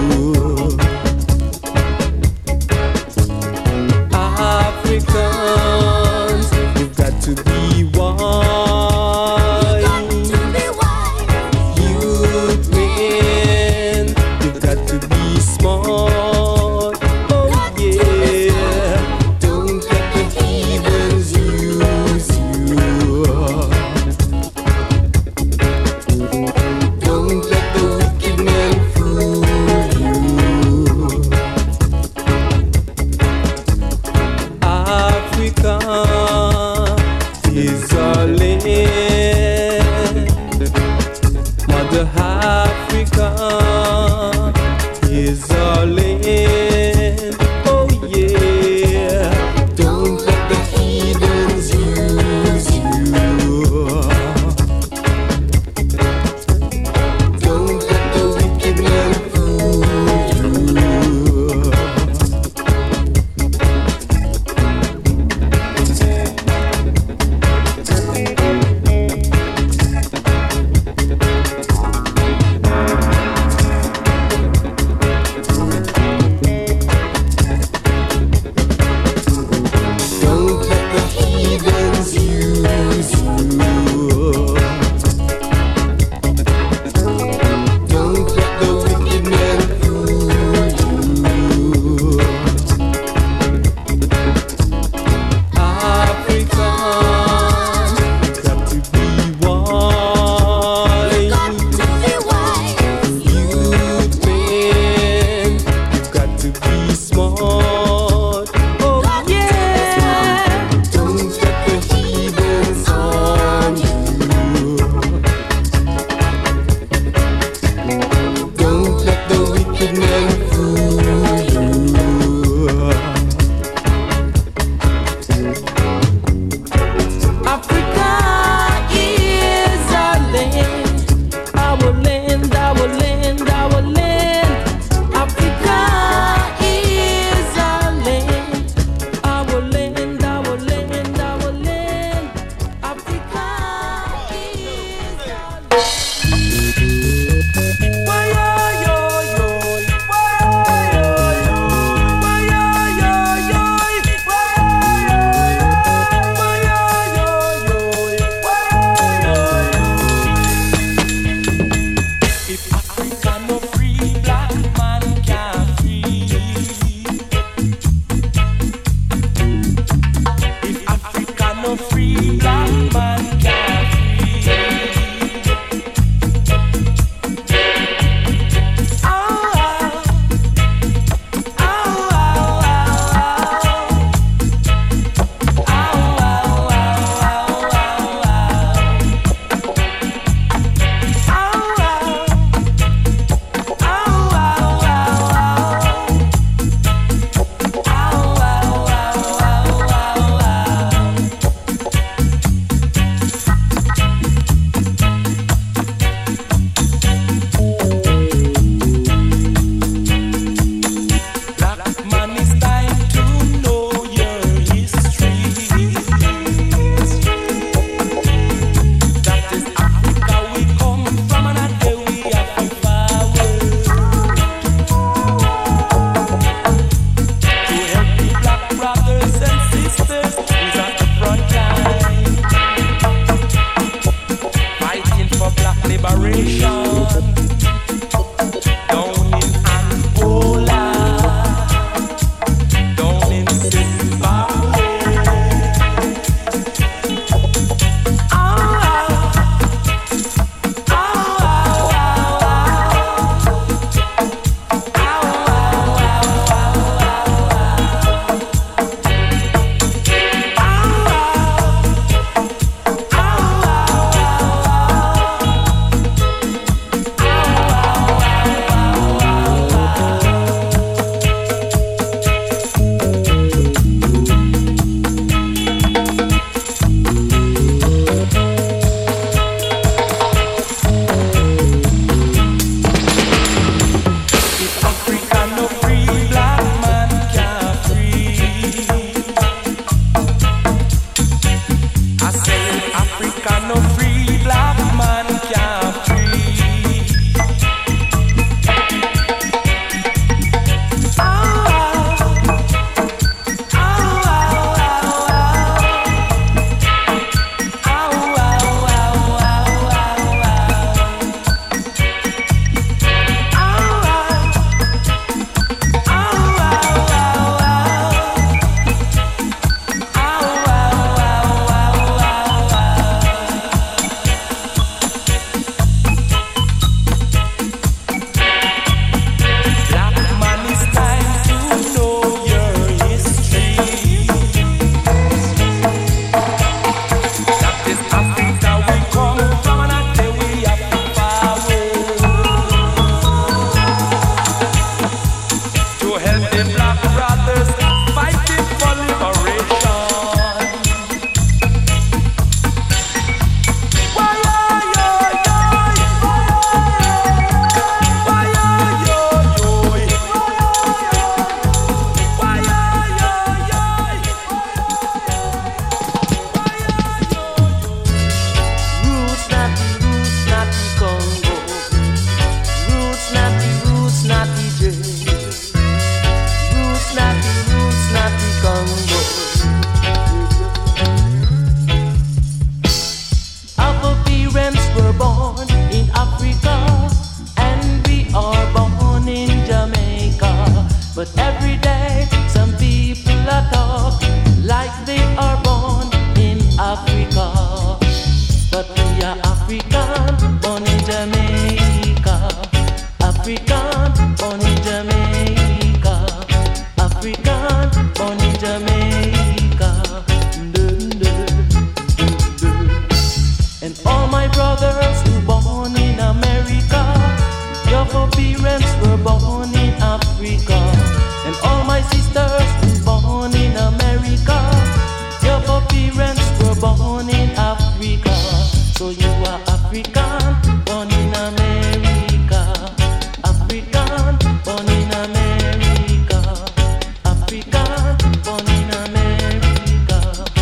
African, born in America. African, born in America. African, born in America.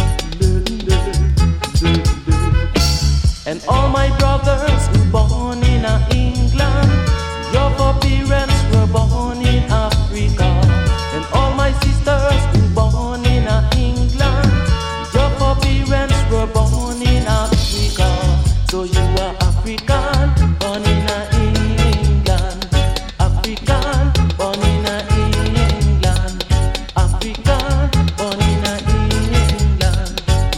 And all my brothers who born in England, your parents were born in Africa. And all my sisters who born in England, your parents were born in Africa. So you are African, born in England. African, born in England. African, born in England.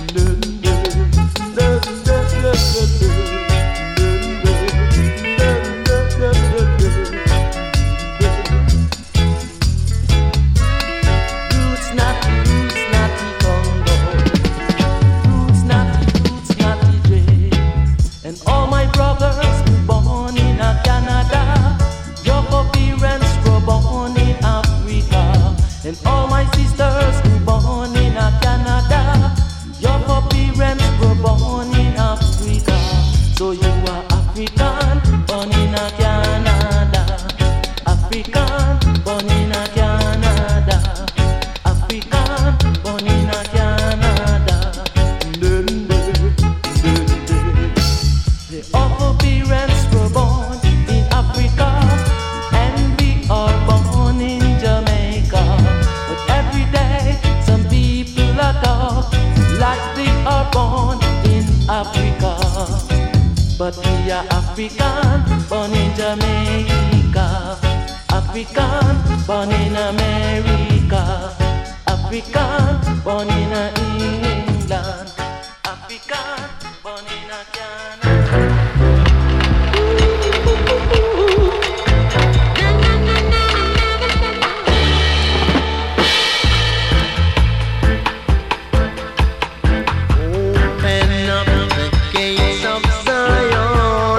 Roots natty, roots natty Congo. Roots natty, roots natty J. And all my brothers who born in a Canada, your parents were born in Africa. And all my sisters who born in a Canada, your parents were born in Africa. So you are African, born in a Canada. African, born in a Canada. African, born in a Canada. The other parents were born in Africa, and we are born in Jamaica. But every day, some people are talk like they are born in Africa. But we are African, born in Jamaica. African, born in America. African, born in England. African, born in Canada. Open up the gates of Zion.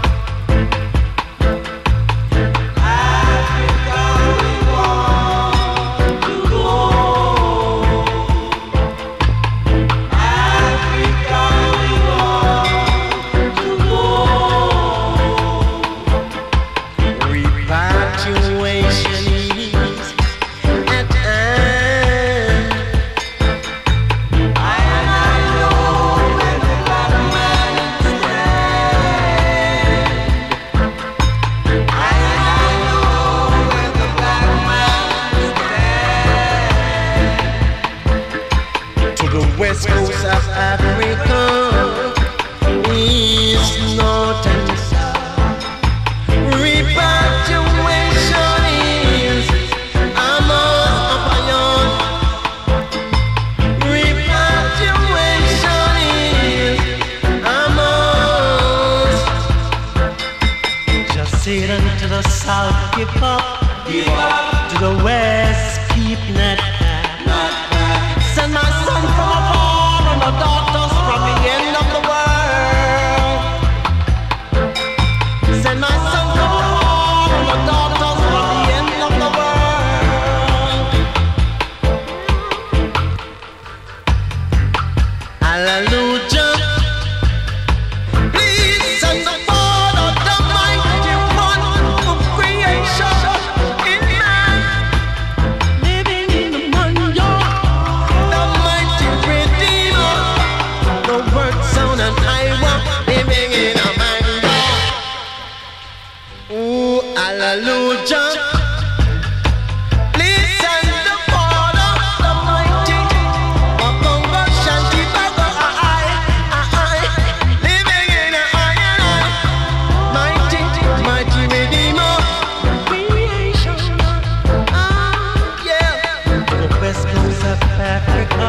Africa, we want to go. Africa, we want to go. Repatriation is at hand. I know where the black man stands. I know where the black man stands. To the west coast of Africa, east, north, and south. Repatriation is a must upon you. Repatriation is a must. Just say it unto the south, give up. Give up. To the west, keep not back. Not back. Send my son from afar and my daughters from the end of the world. Send my son from afar and my daughters from the end of the world. Hallelujah. Please send the Father, the mighty one of creation in man, living in the manger. The mighty Redeemer, the word, sound, and Iowa, living in a manger. Ooh, hallelujah. Please send the Father, the mighty, Wakonga, Shanti, Baga, I, I, I, living in a iron eye. Mighty, mighty Redeemer, creation. Ah, yeah. The west coast of Africa,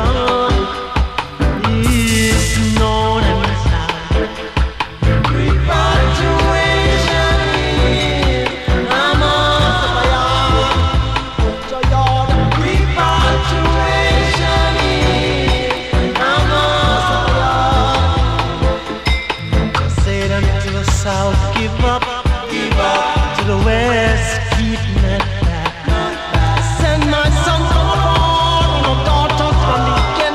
east, north, and south. Repatriation is a must upon you. Repatriation is a must upon you. Just say it unto the south, give up. Give up. To the west, keep not back. Send my son from afar and my daughters from the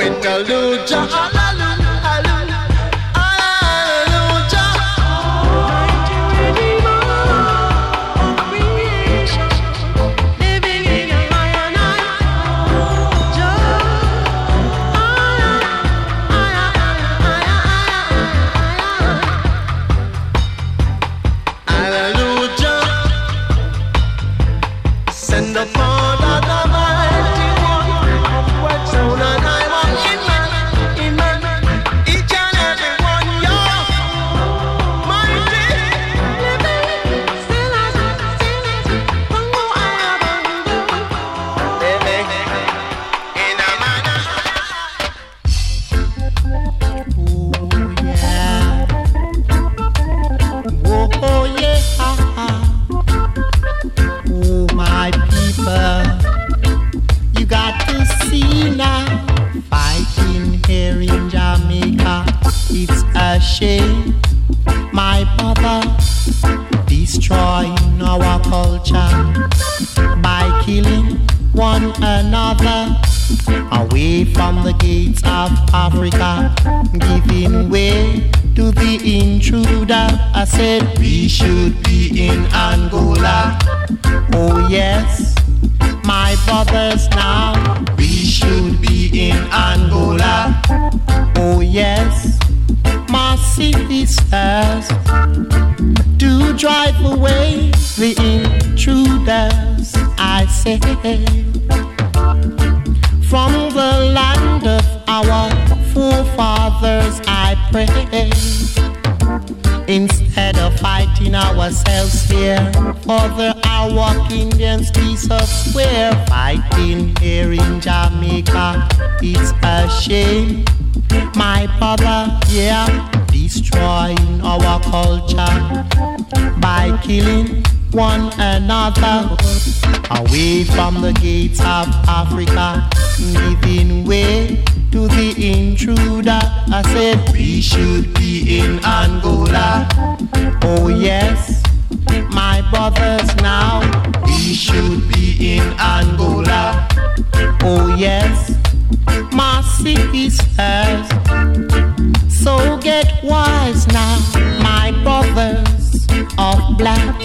with Hallelujah, hallelujah, hallelujah. Send upon the mighty one, upward sound and I want in man, in man, each and every one, yo, mighty, living, still as, still as, bongo, aya, bongo, baby, in a manner. Oh yeah, oh yeah. My people, you got to see now, fighting here in Jamaica, it's a shame. My brother, destroying our culture by killing one another away from the gates of Africa, giving way to the intruder. I said we should be in Angola. Oh yes, my brothers now, we should be in Angola. Oh yes, my sisters, to drive away the intruders, I say, from the land of our forefathers, I pray. Instead of fighting ourselves here, other our Indians piece of square, fighting here in Jamaica, it's a shame. My brother, yeah, destroying our culture by killing one another away from the gates of Africa, giving way to the intruder. I said we should be in Angola. Oh yes, my brothers now, we should be in Angola. Oh yes, my sisters, so get wise now, my brothers of black.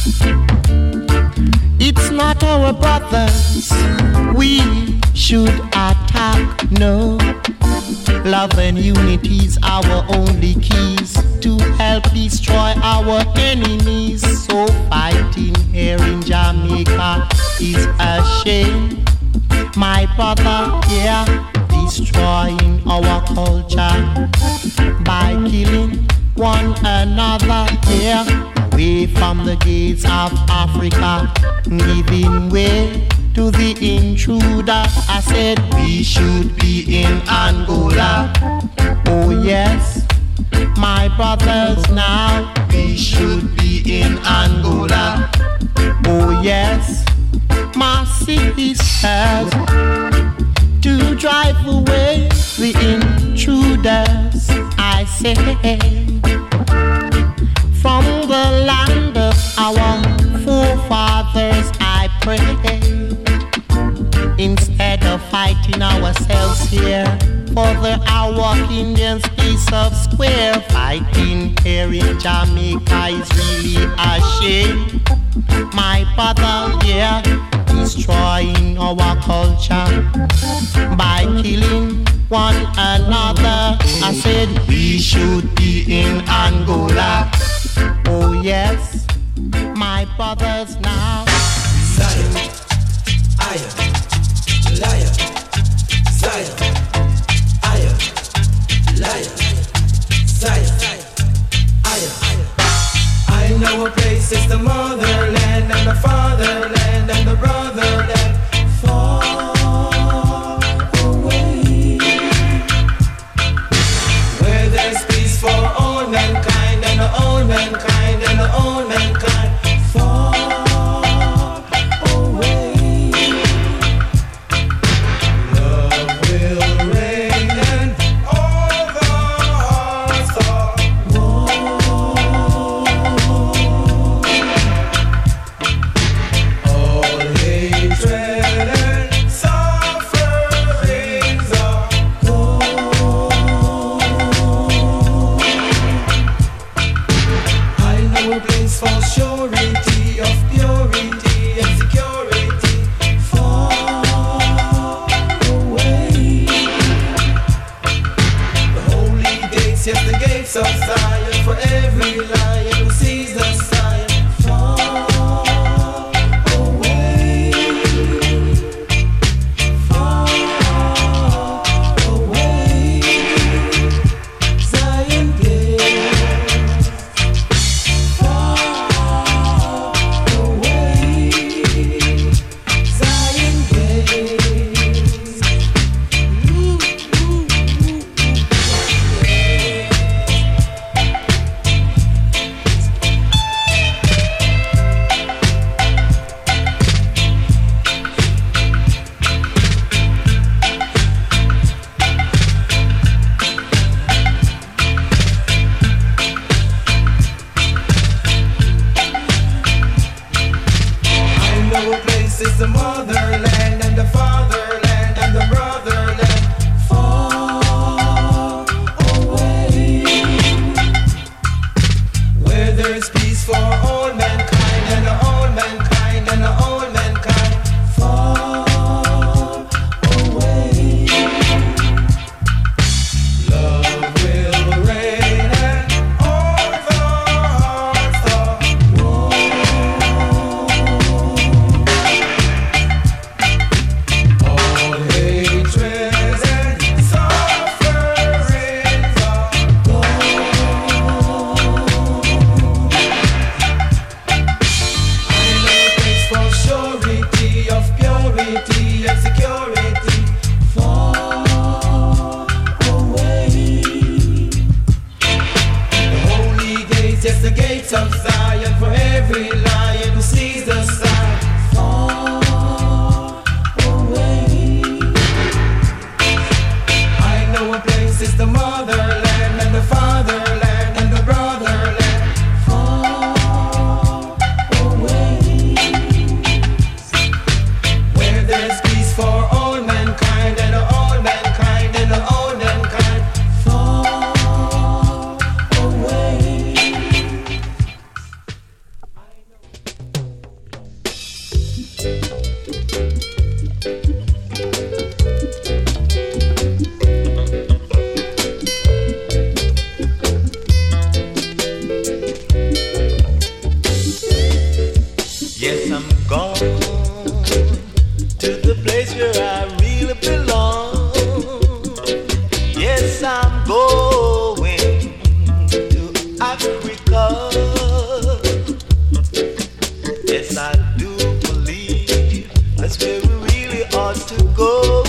It's not our brothers we should attack, no. Love and unity's our only keys to help destroy our enemies. So fighting here in Jamaica is a shame. My brother, yeah, destroying our culture by killing one another here away from the gates of Africa, giving way to the intruder. I said we should be in Angola. Oh yes, my brothers now, we should be in Angola. Oh yes, my sisters, to drive away the intruders, I say, from the land of our forefathers, I pray. Instead of fighting ourselves here, for our Indians piece of square, fighting here in Jamaica is really a shame. My brother, yeah, destroying our culture by killing one another. I said we should be in Angola. Oh yes, my brothers now. Zion, Iron, liar, Zion, Iron, liar, Zion, Iron. I know a place is the motherland and the fatherland and the brotherland. Far away, where there's peace for all mankind and the all mankind and the all mankind. Far away. gates of Zion, for every lion who sees the sign far away, far away. Zion gates, far away. Zion gates. Ooh, ooh, ooh, ooh. I know a place is the motherland and the fatherland and the brotherland far away, where there's peace for all mankind and all mankind and all mankind far away. Love will reign and all the hearts are all hatred and sufferings are I know a place for surety of purity and security far away. The holy gates, yes, the gates of Zion, for every lion who sees the sign far away. I know a place is the motherland and the fatherland and the brotherland far away, where there's peace for all mankind and all mankind and all mankind far away. Yes, I'm gone to the place where I really belong. Yes, I'm going to Africa. Yes, I do believe that's where we really ought to go.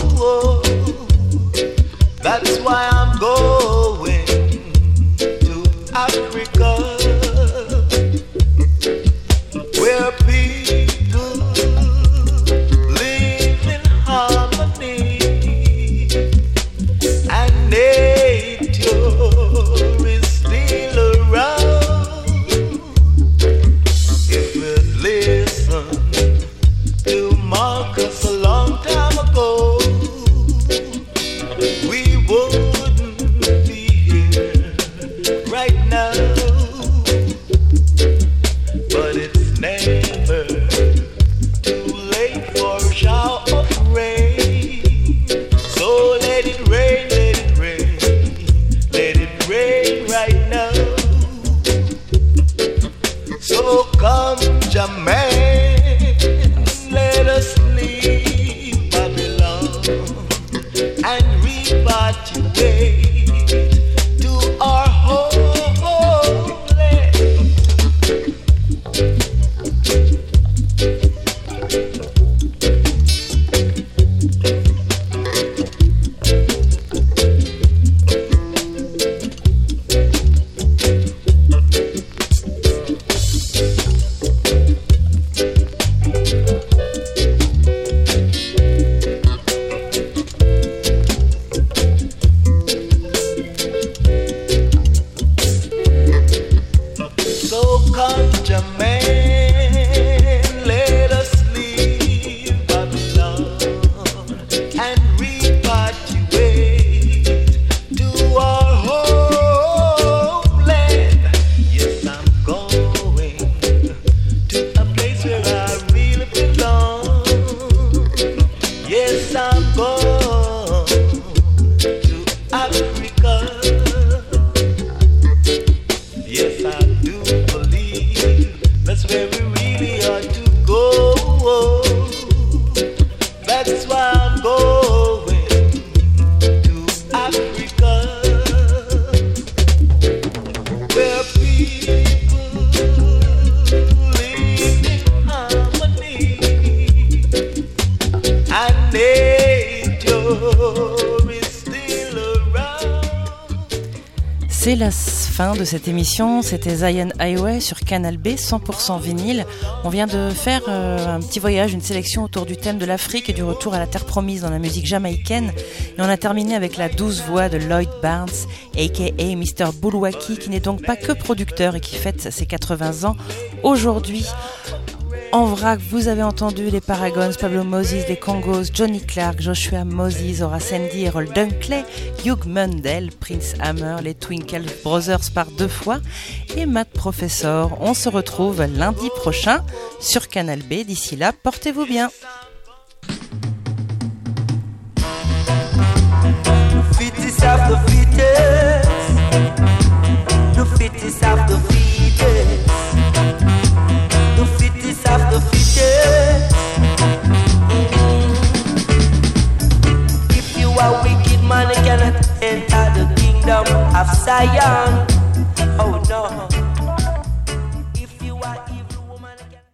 That's why I'm going to Africa, where people live in harmony and nature is still around. If we'd listen to Marcus a long time ago, we wouldn't be here right now. But it's never too late for a shower of rain. So let it rain, let it rain, let it rain right now. So come, Jermaine, let us leave Babylon and repatriate to our homeland. C'est la fin de cette émission, c'était Zion Highway sur Canal B, cent pour cent vinyle. On vient de faire euh, un petit voyage, une sélection autour du thème de l'Afrique et du retour à la terre promise dans la musique jamaïcaine. Et on a terminé avec la douce voix de Lloyd Barnes, aka mister Boulwaki, qui n'est donc pas que producteur et qui fête ses quatre-vingts ans aujourd'hui. En vrac, vous avez entendu les Paragons, Pablo Moses, les Congos, Johnny Clark, Joshua Moses, Horace Andy, Errol Dunkley, Hugh Mundell, Prince Hammer, les Twinkle Brothers par deux fois et Matt Professor. On se retrouve lundi prochain sur Canal B. D'ici là, portez-vous bien. Of the fittest. If you are wicked man, you cannot enter the kingdom of Zion. Oh no.